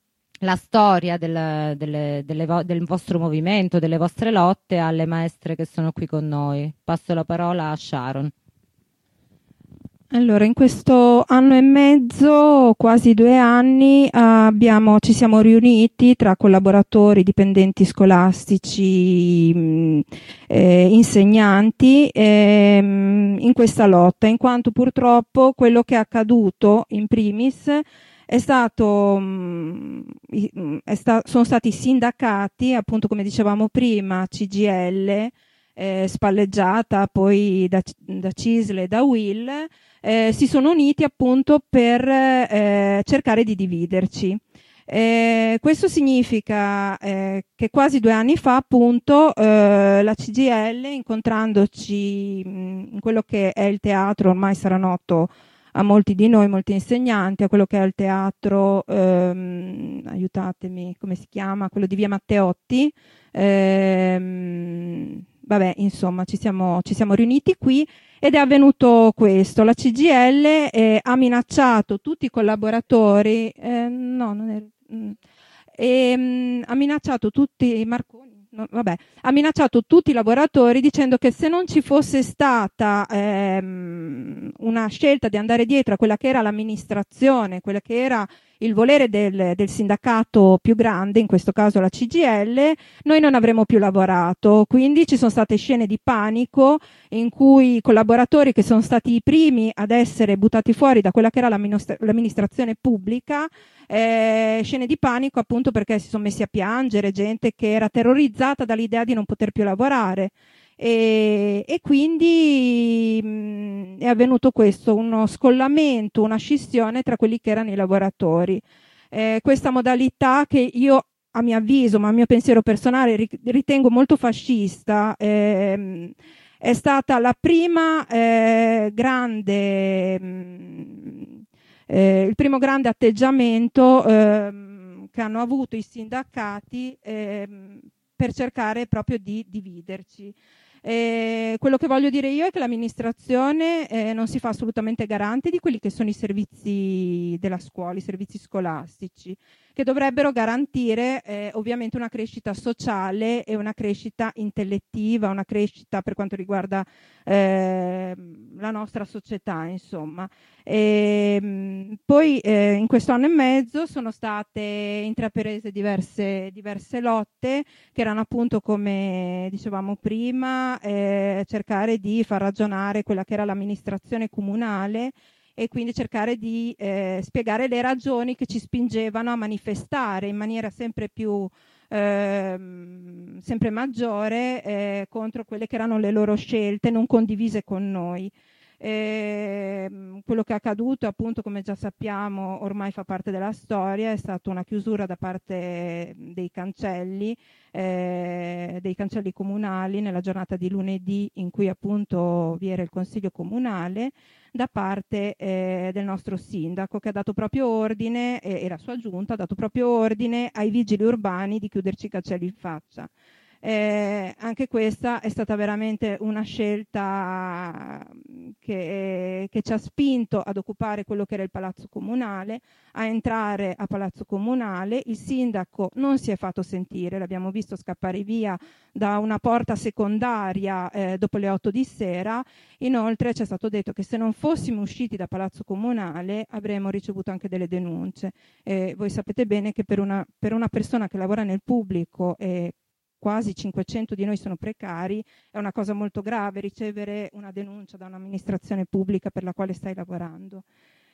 la storia del vostro movimento, delle vostre lotte alle maestre che sono qui con noi. Passo la parola a Sharon. Allora, in questo anno e mezzo, quasi 2 anni, ci siamo riuniti tra collaboratori, dipendenti scolastici, insegnanti, in questa lotta, in quanto purtroppo quello che è accaduto in primis è stato, sono stati sindacati, appunto come dicevamo prima, CGIL, spalleggiata poi da CISL e da UIL, si sono uniti appunto per cercare di dividerci. Questo significa che quasi 2 anni fa appunto la CGIL, incontrandoci in quello che è il teatro, ormai sarà noto a molti di noi, molti insegnanti, a quello che è il teatro, aiutatemi, come si chiama? Quello di Via Matteotti. Vabbè, insomma, ci siamo riuniti qui ed è avvenuto questo. La CGIL ha minacciato tutti i collaboratori, ha minacciato tutti ha minacciato tutti i lavoratori dicendo che se non ci fosse stata una scelta di andare dietro a quella che era l'amministrazione, quella che era il volere del sindacato più grande, in questo caso la CGIL, noi non avremmo più lavorato. Quindi ci sono state scene di panico in cui i collaboratori, che sono stati i primi ad essere buttati fuori da quella che era l'amministrazione pubblica, scene di panico appunto perché si sono messi a piangere, gente che era terrorizzata dall'idea di non poter più lavorare. E quindi è avvenuto questo, uno scollamento, una scissione tra quelli che erano i lavoratori. Questa modalità che io, a mio avviso, ma a mio pensiero personale, ritengo molto fascista, è stata la prima il primo grande atteggiamento che hanno avuto i sindacati per cercare proprio di dividerci. Quello che voglio dire io è che l'amministrazione non si fa assolutamente garante di quelli che sono i servizi della scuola, i servizi scolastici, che dovrebbero garantire ovviamente una crescita sociale e una crescita intellettiva, una crescita per quanto riguarda la nostra società, insomma. Poi in questo anno e mezzo sono state intraprese diverse lotte che erano appunto, come dicevamo prima, cercare di far ragionare quella che era l'amministrazione comunale e quindi cercare di spiegare le ragioni che ci spingevano a manifestare in maniera sempre maggiore contro quelle che erano le loro scelte non condivise con noi. Quello che è accaduto, appunto, come già sappiamo, ormai fa parte della storia, è stata una chiusura da parte dei cancelli comunali nella giornata di lunedì in cui appunto vi era il consiglio comunale, da parte del nostro sindaco, che ha dato proprio ordine, e la sua giunta ha dato proprio ordine ai vigili urbani di chiuderci i cancelli in faccia. Anche questa è stata veramente una scelta che ci ha spinto ad occupare quello che era il Palazzo Comunale, a entrare a Palazzo Comunale. Il sindaco non si è fatto sentire, l'abbiamo visto scappare via da una porta secondaria dopo le 8 di sera. Inoltre ci è stato detto che se non fossimo usciti da Palazzo Comunale avremmo ricevuto anche delle denunce. Voi sapete bene che per una persona che lavora nel pubblico e quasi 500 di noi sono precari, è una cosa molto grave ricevere una denuncia da un'amministrazione pubblica per la quale stai lavorando.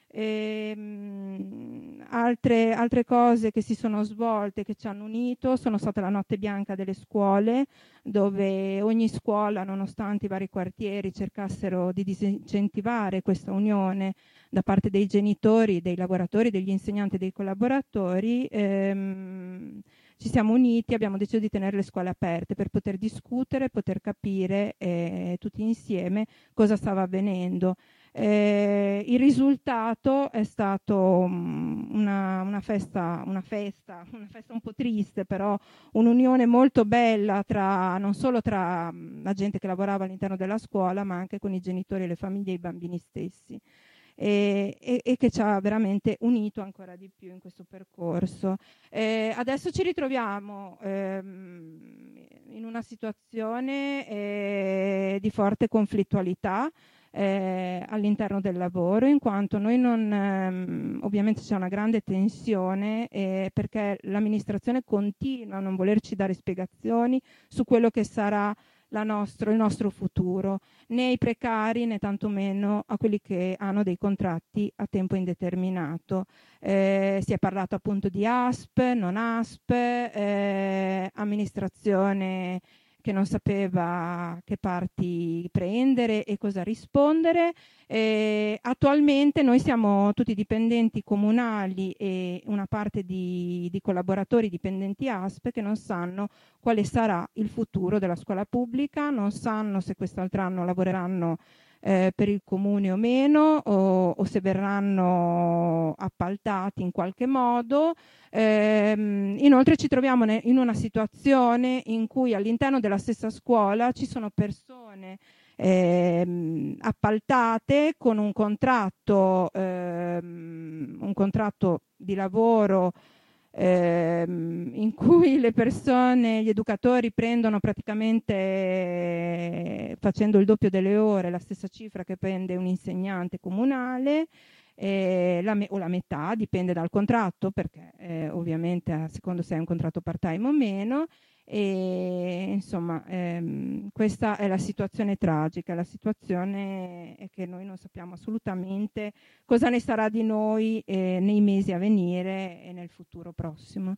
Altre cose che si sono svolte, che ci hanno unito, sono state la notte bianca delle scuole, dove ogni scuola, nonostante i vari quartieri cercassero di disincentivare questa unione da parte dei genitori, dei lavoratori, degli insegnanti e dei collaboratori, ci siamo uniti, abbiamo deciso di tenere le scuole aperte per poter discutere, poter capire tutti insieme cosa stava avvenendo. Il risultato è stato una festa un po' triste, però un'unione molto bella non solo tra la gente che lavorava all'interno della scuola, ma anche con i genitori, le famiglie e i bambini stessi. e che ci ha veramente unito ancora di più in questo percorso. Adesso ci ritroviamo in una situazione di forte conflittualità all'interno del lavoro, in quanto noi non ovviamente c'è una grande tensione perché l'amministrazione continua a non volerci dare spiegazioni su quello che sarà il nostro futuro, né ai precari né tantomeno a quelli che hanno dei contratti a tempo indeterminato. Si è parlato appunto di ASP, non ASP, amministrazione che non sapeva che parti prendere e cosa rispondere. Attualmente noi siamo tutti dipendenti comunali e una parte di collaboratori dipendenti ASP che non sanno quale sarà il futuro della scuola pubblica, non sanno se quest'altro anno lavoreranno per il comune o meno, o se verranno appaltati in qualche modo. Inoltre ci troviamo in una situazione in cui all'interno della stessa scuola ci sono persone appaltate con un contratto di lavoro in cui le persone, gli educatori prendono praticamente, facendo il doppio delle ore, la stessa cifra che prende un insegnante comunale, o la metà, dipende dal contratto, perché ovviamente a secondo se è un contratto part-time o meno. E insomma, questa è la situazione tragica. La situazione è che noi non sappiamo assolutamente cosa ne sarà di noi nei mesi a venire e nel futuro prossimo.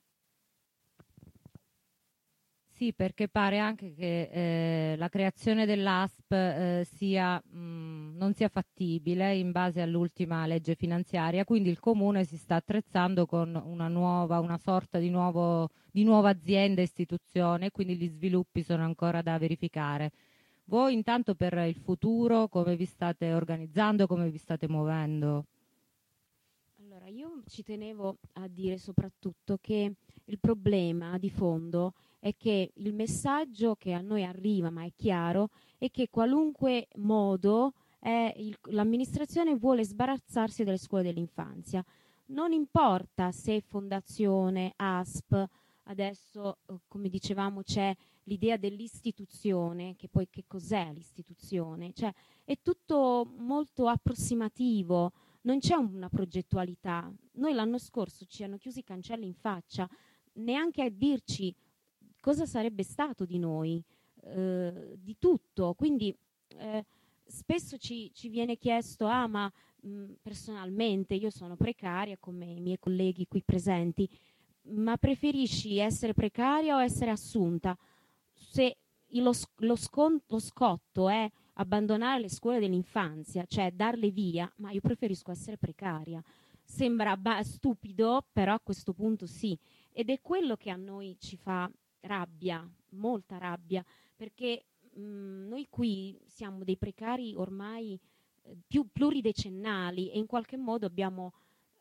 Sì, perché pare anche che la creazione dell'ASP non sia fattibile in base all'ultima legge finanziaria, quindi il Comune si sta attrezzando con una sorta di nuova azienda, istituzione, quindi gli sviluppi sono ancora da verificare. Voi intanto per il futuro come vi state organizzando, come vi state muovendo? Allora, io ci tenevo a dire soprattutto che il problema di fondo è che il messaggio che a noi arriva, ma è chiaro, è che qualunque modo l'amministrazione vuole sbarazzarsi delle scuole dell'infanzia. Non importa se fondazione, ASP, adesso come dicevamo c'è l'idea dell'istituzione, che poi che cos'è l'istituzione? Cioè è tutto molto approssimativo, non c'è una progettualità. Noi l'anno scorso ci hanno chiusi i cancelli in faccia, neanche a dirci cosa sarebbe stato di noi, di tutto. Quindi spesso ci viene chiesto, ma personalmente io sono precaria come i miei colleghi qui presenti, ma preferisci essere precaria o essere assunta? Se lo scotto è abbandonare le scuole dell'infanzia, cioè darle via, ma io preferisco essere precaria. Sembra stupido, però a questo punto sì. Ed è quello che a noi ci fa rabbia, molta rabbia, perché noi qui siamo dei precari ormai più pluridecennali e in qualche modo abbiamo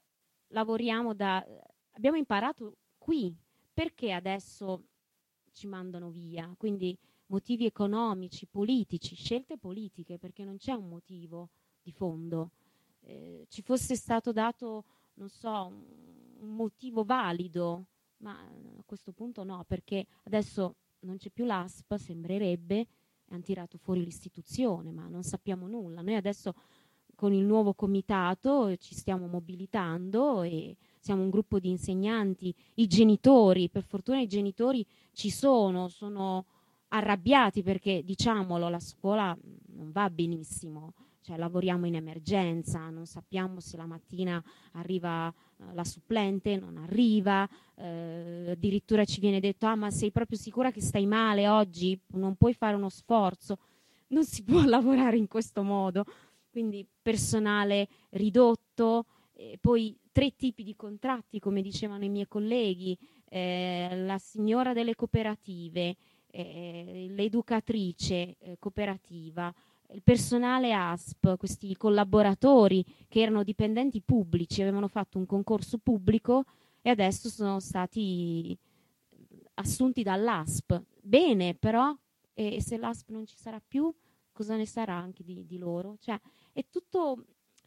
imparato qui, perché adesso ci mandano via? Quindi motivi economici, politici, scelte politiche, perché non c'è un motivo di fondo. Ci fosse stato dato, non so, un motivo valido, ma a questo punto no, perché adesso non c'è più l'ASP, sembrerebbe, hanno tirato fuori l'istituzione, ma non sappiamo nulla. Noi adesso con il nuovo comitato ci stiamo mobilitando e siamo un gruppo di insegnanti, i genitori, per fortuna i genitori ci sono arrabbiati perché, diciamolo, la scuola non va benissimo, cioè lavoriamo in emergenza, non sappiamo se la mattina arriva la supplente, non arriva, addirittura ci viene detto ma sei proprio sicura che stai male oggi? Non puoi fare uno sforzo? Non si può lavorare in questo modo, quindi personale ridotto, poi 3 tipi di contratti come dicevano i miei colleghi, la signora delle cooperative, l'educatrice cooperativa, il personale ASP, questi collaboratori che erano dipendenti pubblici, avevano fatto un concorso pubblico e adesso sono stati assunti dall'ASP. Bene, però, e se l'ASP non ci sarà più, cosa ne sarà anche di loro? Cioè, è tutto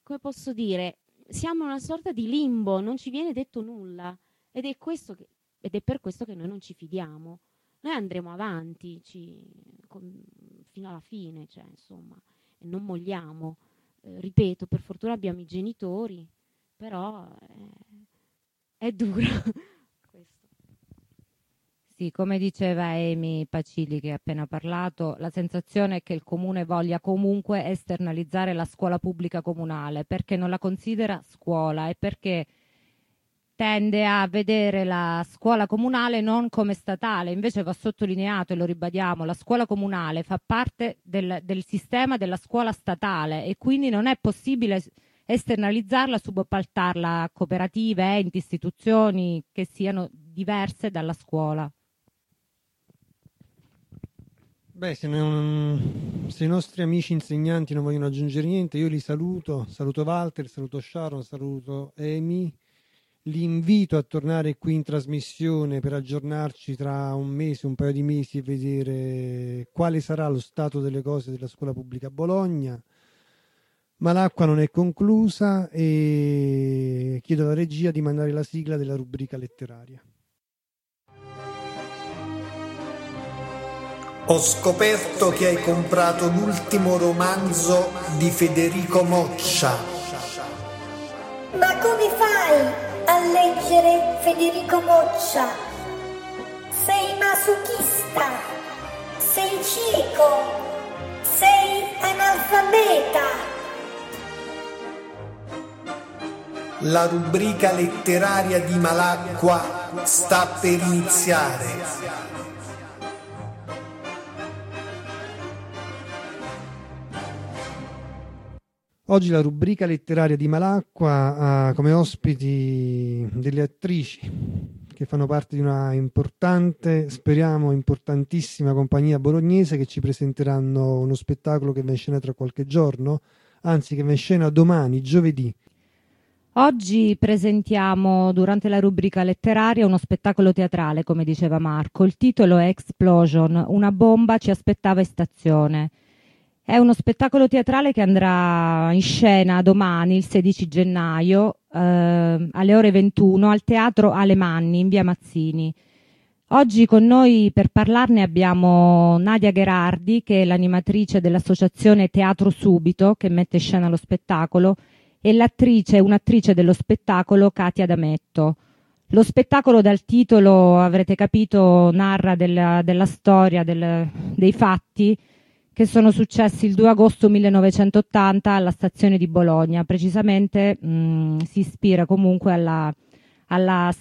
come posso dire, siamo in una sorta di limbo, non ci viene detto nulla ed è per questo che noi non ci fidiamo. Noi andremo avanti fino alla fine, cioè, insomma, e non molliamo. Ripeto, per fortuna abbiamo i genitori, però è dura. Questo. Sì, come diceva Amy Pacilli che ha appena parlato, la sensazione è che il comune voglia comunque esternalizzare la scuola pubblica comunale perché non la considera scuola e perché tende a vedere la scuola comunale non come statale. Invece va sottolineato, e lo ribadiamo, la scuola comunale fa parte del sistema della scuola statale e quindi non è possibile esternalizzarla, subappaltarla a cooperative, enti, istituzioni che siano diverse dalla scuola. Beh, se i nostri amici insegnanti non vogliono aggiungere niente, io li saluto Walter, saluto Sharon, saluto Amy. Li invito a tornare qui in trasmissione per aggiornarci tra un mese, un paio di mesi e vedere quale sarà lo stato delle cose della scuola pubblica a Bologna. Malacqua non è conclusa e chiedo alla regia di mandare la sigla della rubrica letteraria. Ho scoperto che hai comprato l'ultimo romanzo di Federico Moccia. Ma come fai a leggere Federico Moccia? Sei masochista, sei cieco, sei analfabeta. La rubrica letteraria di Malacqua sta per iniziare. Oggi la rubrica letteraria di Malacqua ha come ospiti delle attrici che fanno parte di una importante, speriamo importantissima compagnia bolognese che ci presenteranno uno spettacolo che va in scena tra qualche giorno, anzi che va in scena domani, giovedì. Oggi presentiamo durante la rubrica letteraria uno spettacolo teatrale, come diceva Marco. Il titolo è Explosion, una bomba ci aspettava in stazione. È uno spettacolo teatrale che andrà in scena domani, il 16 gennaio, alle ore 21, al Teatro Alemanni, in via Mazzini. Oggi con noi per parlarne abbiamo Nadia Gherardi, che è l'animatrice dell'associazione Teatro Subito, che mette in scena lo spettacolo, e un'attrice dello spettacolo, Katia D'Ametto. Lo spettacolo, dal titolo avrete capito, narra della storia, dei fatti che sono successi il 2 agosto 1980 alla stazione di Bologna. Precisamente si ispira comunque alla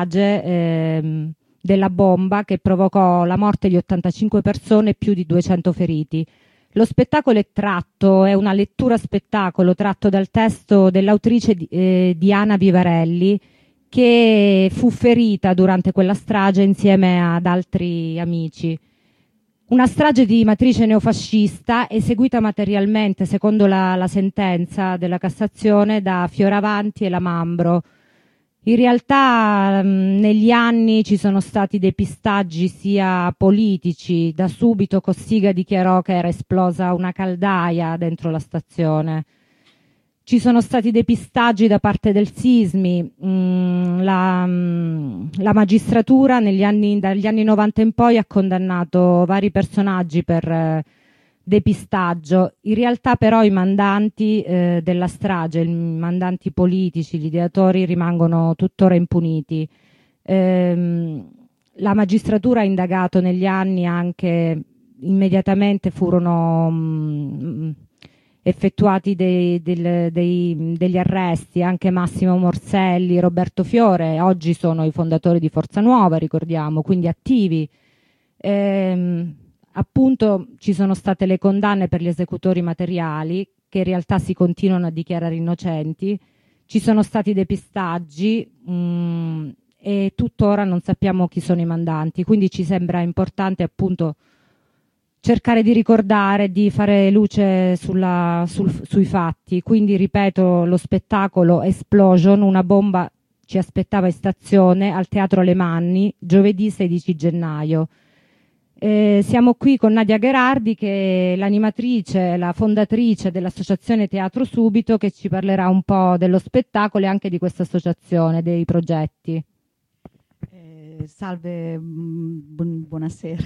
strage della bomba che provocò la morte di 85 persone e più di 200 feriti. Lo spettacolo è una lettura spettacolo tratto dal testo dell'autrice Diana Vivarelli, che fu ferita durante quella strage insieme ad altri amici. Una strage di matrice neofascista eseguita materialmente, secondo la sentenza della Cassazione, da Fioravanti e Lamambro. In realtà negli anni ci sono stati depistaggi sia politici. Da subito Cossiga dichiarò che era esplosa una caldaia dentro la stazione. Ci sono stati depistaggi da parte del Sismi. La magistratura dagli anni 90 in poi ha condannato vari personaggi per depistaggio. In realtà però i mandanti della strage, i mandanti politici, gli ideatori rimangono tuttora impuniti. La magistratura ha indagato negli anni, anche immediatamente furono effettuati degli arresti, anche Massimo Morselli, Roberto Fiore, oggi sono i fondatori di Forza Nuova, ricordiamo, quindi attivi. Appunto ci sono state le condanne per gli esecutori materiali, che in realtà si continuano a dichiarare innocenti. Ci sono stati depistaggi e tuttora non sappiamo chi sono i mandanti, quindi ci sembra importante appunto cercare di ricordare, di fare luce sui fatti. Quindi ripeto, lo spettacolo Explosion, una bomba ci aspettava in stazione, al Teatro Alemanni, giovedì 16 gennaio. Siamo qui con Nadia Gherardi, che è l'animatrice, la fondatrice dell'associazione Teatro Subito, che ci parlerà un po' dello spettacolo e anche di questa associazione, dei progetti. Salve, buonasera.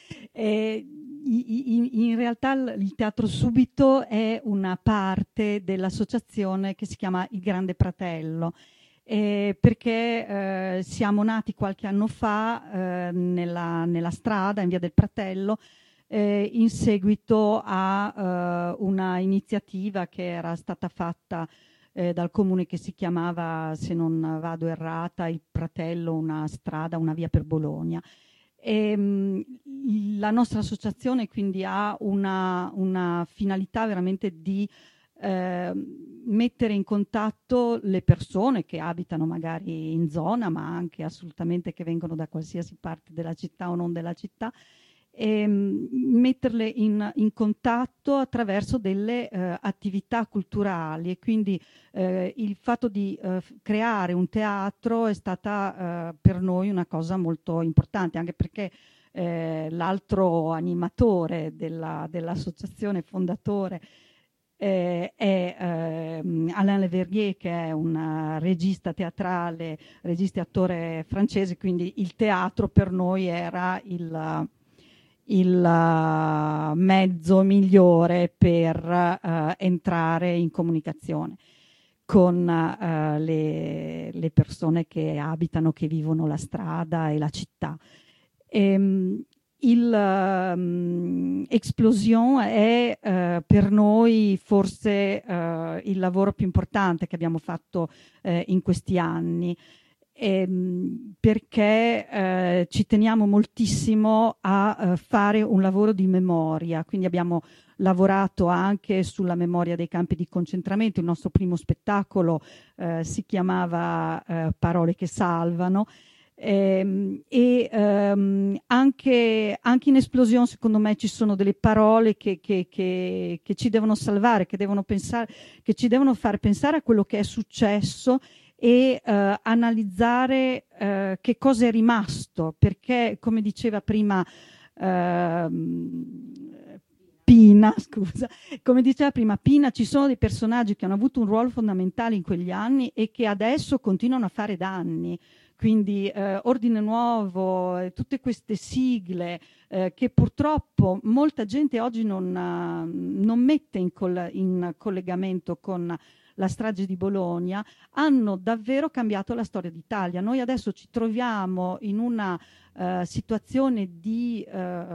In realtà il Teatro Subito è una parte dell'associazione che si chiama Il Grande Fratello, perché siamo nati qualche anno fa nella strada in via del Fratello, in seguito a una iniziativa che era stata fatta dal comune, che si chiamava, se non vado errata, Il Fratello, una strada, una via per Bologna. La nostra associazione quindi ha una finalità veramente di mettere in contatto le persone che abitano magari in zona, ma anche assolutamente che vengono da qualsiasi parte della città o non della città, e metterle in contatto attraverso delle attività culturali. E quindi il fatto di creare un teatro è stata per noi una cosa molto importante, anche perché l'altro animatore dell'associazione, fondatore, è Alain Leverrier, che è un regista teatrale, regista e attore francese, quindi il teatro per noi era il mezzo migliore per entrare in comunicazione con le persone che abitano, che vivono la strada e la città. Explosion è per noi forse il lavoro più importante che abbiamo fatto in questi anni, perché ci teniamo moltissimo a fare un lavoro di memoria. Quindi abbiamo lavorato anche sulla memoria dei campi di concentramento. Il nostro primo spettacolo si chiamava Parole che salvano. Anche in Explosion, secondo me, ci sono delle parole che ci devono salvare, che ci devono far pensare a quello che è successo e analizzare che cosa è rimasto, perché, come diceva prima Pina, ci sono dei personaggi che hanno avuto un ruolo fondamentale in quegli anni e che adesso continuano a fare danni. Quindi Ordine Nuovo, tutte queste sigle che purtroppo molta gente oggi non mette in collegamento con la strage di Bologna, hanno davvero cambiato la storia d'Italia. Noi adesso ci troviamo in una situazione di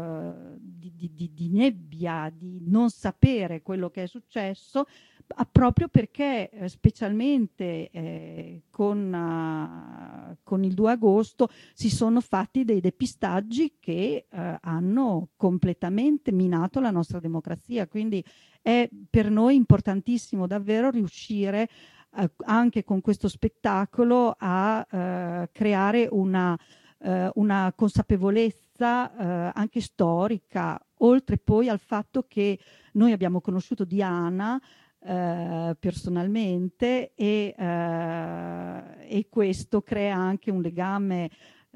nebbia, di non sapere quello che è successo, proprio perché specialmente con il 2 agosto si sono fatti dei depistaggi che hanno completamente minato la nostra democrazia. Quindi è per noi importantissimo davvero riuscire anche con questo spettacolo a creare una consapevolezza anche storica, oltre poi al fatto che noi abbiamo conosciuto Diana personalmente e questo crea anche un legame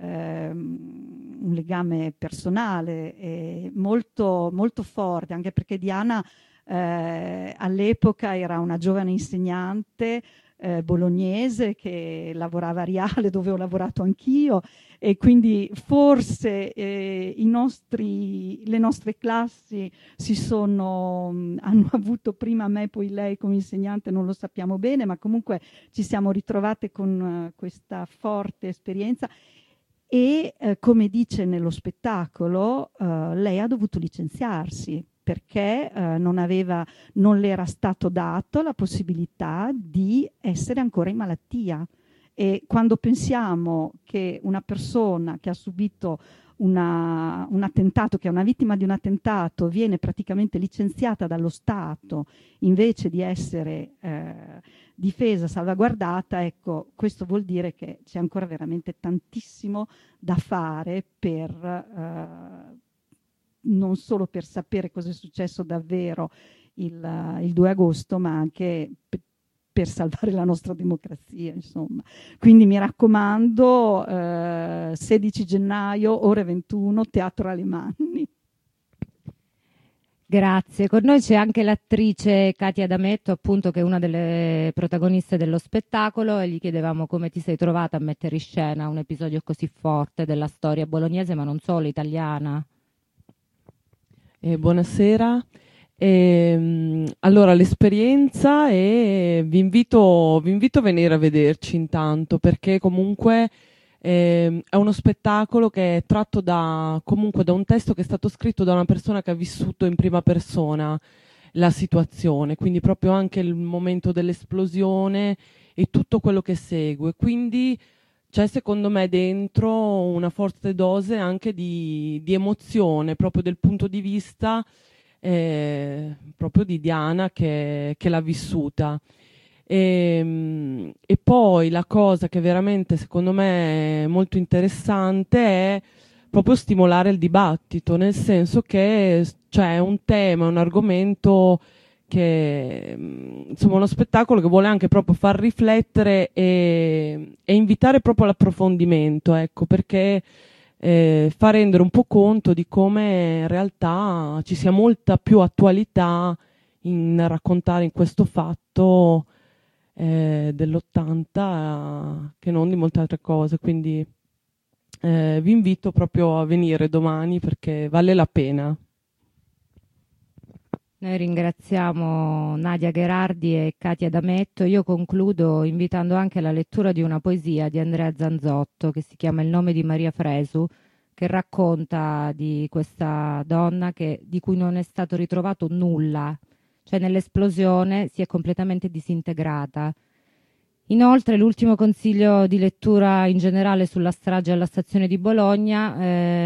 personale molto, molto forte, anche perché Diana all'epoca era una giovane insegnante bolognese che lavorava a Riale, dove ho lavorato anch'io, e quindi forse le nostre classi hanno avuto prima me, poi lei come insegnante, non lo sappiamo bene, ma comunque ci siamo ritrovate con questa forte esperienza. E come dice nello spettacolo, lei ha dovuto licenziarsi perché non le era stato dato la possibilità di essere ancora in malattia. E quando pensiamo che una persona che ha subito un attentato, che è una vittima di un attentato, viene praticamente licenziata dallo Stato invece di essere difesa, salvaguardata, ecco, questo vuol dire che c'è ancora veramente tantissimo da fare non solo per sapere cosa è successo davvero il 2 agosto, ma anche per salvare la nostra democrazia, insomma. Quindi mi raccomando, 16 gennaio, ore 21, Teatro Alemanni. Grazie. Con noi c'è anche l'attrice Katia D'Ametto, appunto, che è una delle protagoniste dello spettacolo, e gli chiedevamo come ti sei trovata a mettere in scena un episodio così forte della storia bolognese, ma non solo, italiana. Buonasera. Allora, l'esperienza vi invito a venire a vederci intanto, perché comunque è uno spettacolo che è tratto comunque da un testo che è stato scritto da una persona che ha vissuto in prima persona la situazione, quindi proprio anche il momento dell'esplosione e tutto quello che segue. Quindi c'è, secondo me, dentro una forte dose anche di emozione, proprio del punto di vista proprio di Diana che l'ha vissuta. E poi la cosa che veramente secondo me è molto interessante è proprio stimolare il dibattito, nel senso che è un tema, un argomento che, insomma, uno spettacolo che vuole anche proprio far riflettere e invitare proprio all'approfondimento, ecco, perché fa rendere un po' conto di come in realtà ci sia molta più attualità in raccontare in questo fatto dell'80 che non di molte altre cose. Quindi vi invito proprio a venire domani, perché vale la pena. Noi ringraziamo Nadia Gherardi e Katia D'Ametto. Io concludo invitando anche alla lettura di una poesia di Andrea Zanzotto che si chiama Il nome di Maria Fresu, che racconta di questa donna di cui non è stato ritrovato nulla, cioè nell'esplosione si è completamente disintegrata. Inoltre, l'ultimo consiglio di lettura in generale sulla strage alla stazione di Bologna,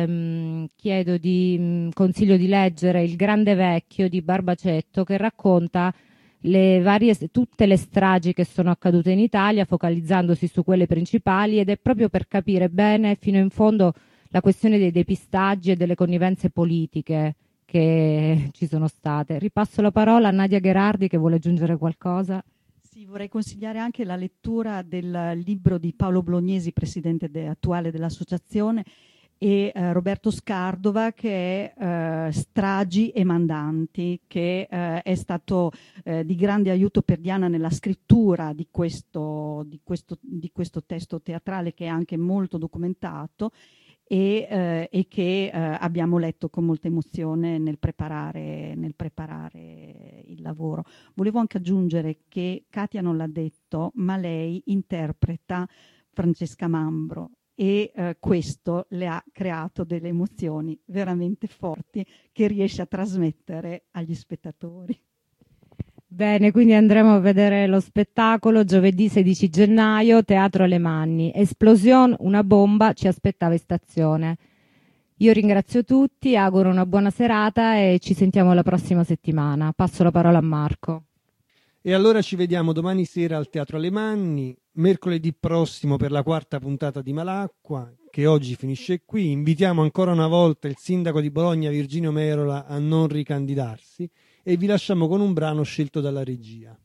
consiglio di leggere Il Grande Vecchio di Barbacetto, che racconta tutte le stragi che sono accadute in Italia, focalizzandosi su quelle principali, ed è proprio per capire bene fino in fondo la questione dei depistaggi e delle connivenze politiche che ci sono state. Ripasso la parola a Nadia Gherardi, che vuole aggiungere qualcosa. Sì, vorrei consigliare anche la lettura del libro di Paolo Bolognesi, presidente attuale dell'associazione, e Roberto Scardova, che è Stragi e Mandanti, che è stato di grande aiuto per Diana nella scrittura di questo testo teatrale, che è anche molto documentato e che abbiamo letto con molta emozione nel preparare il lavoro. Volevo anche aggiungere che Katia non l'ha detto, ma lei interpreta Francesca Mambro, e questo le ha creato delle emozioni veramente forti che riesce a trasmettere agli spettatori. Bene, quindi andremo a vedere lo spettacolo giovedì 16 gennaio, Teatro Alemanni. Esplosione, una bomba ci aspettava in stazione. Io ringrazio tutti, auguro una buona serata e ci sentiamo la prossima settimana. Passo la parola a Marco. E allora ci vediamo domani sera al Teatro Alemanni, mercoledì prossimo per la 4ª puntata di Malacqua, che oggi finisce qui. Invitiamo ancora una volta il sindaco di Bologna, Virginio Merola, a non ricandidarsi, e vi lasciamo con un brano scelto dalla regia.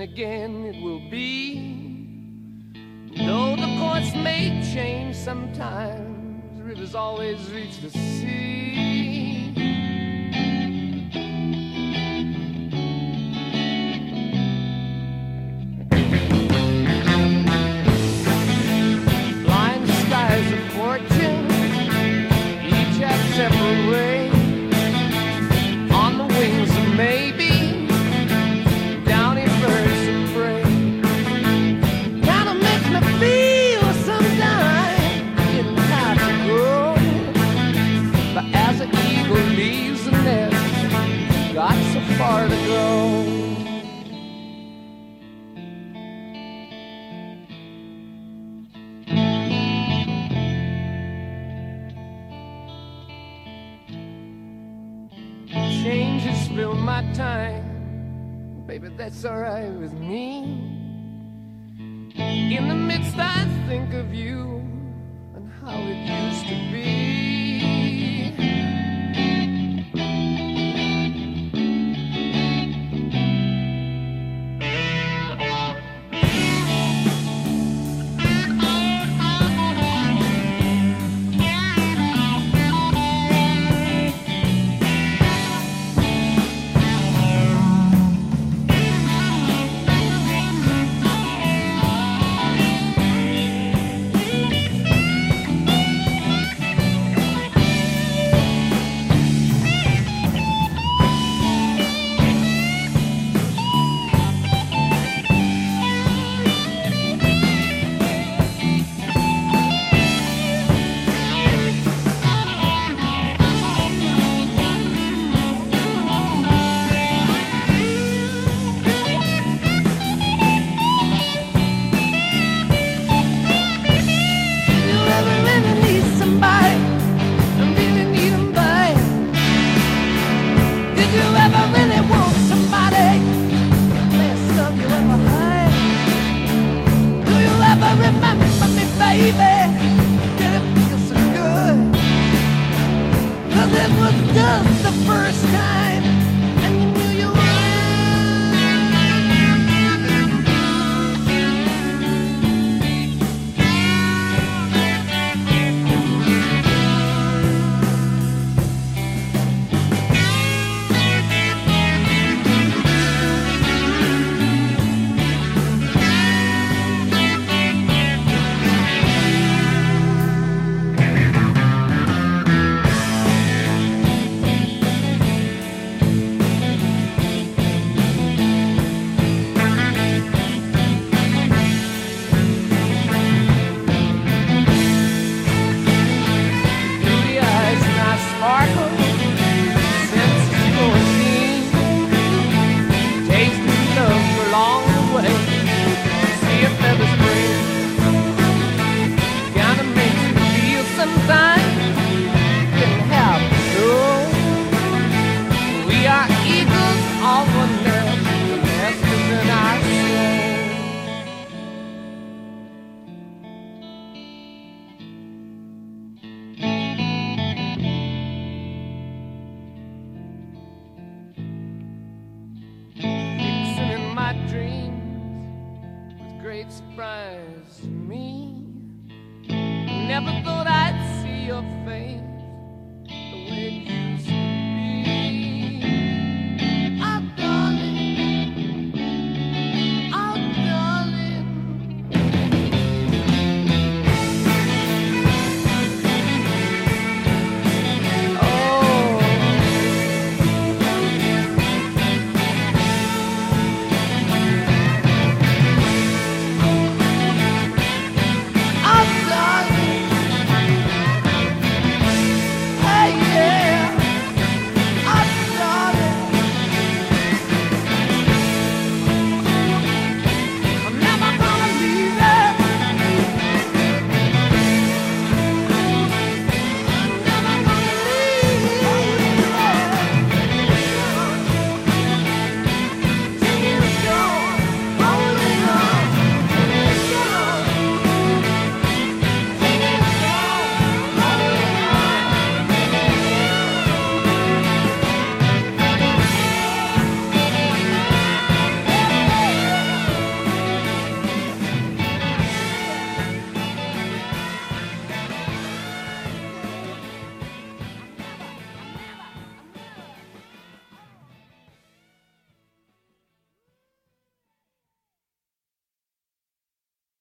again it will be. Though the course may change sometimes, rivers always reach the sea. Blind skies of fortune, each have separate ways. On the wings of maybe, downy birds of prey. Kinda makes me feel sometimes getting hard to go. But as an eagle leaves the nest, got so far to go. Changes fill my time, baby, that's alright with me. In the midst I think of you and how it used to be. Surprise to me. Never thought I'd see your face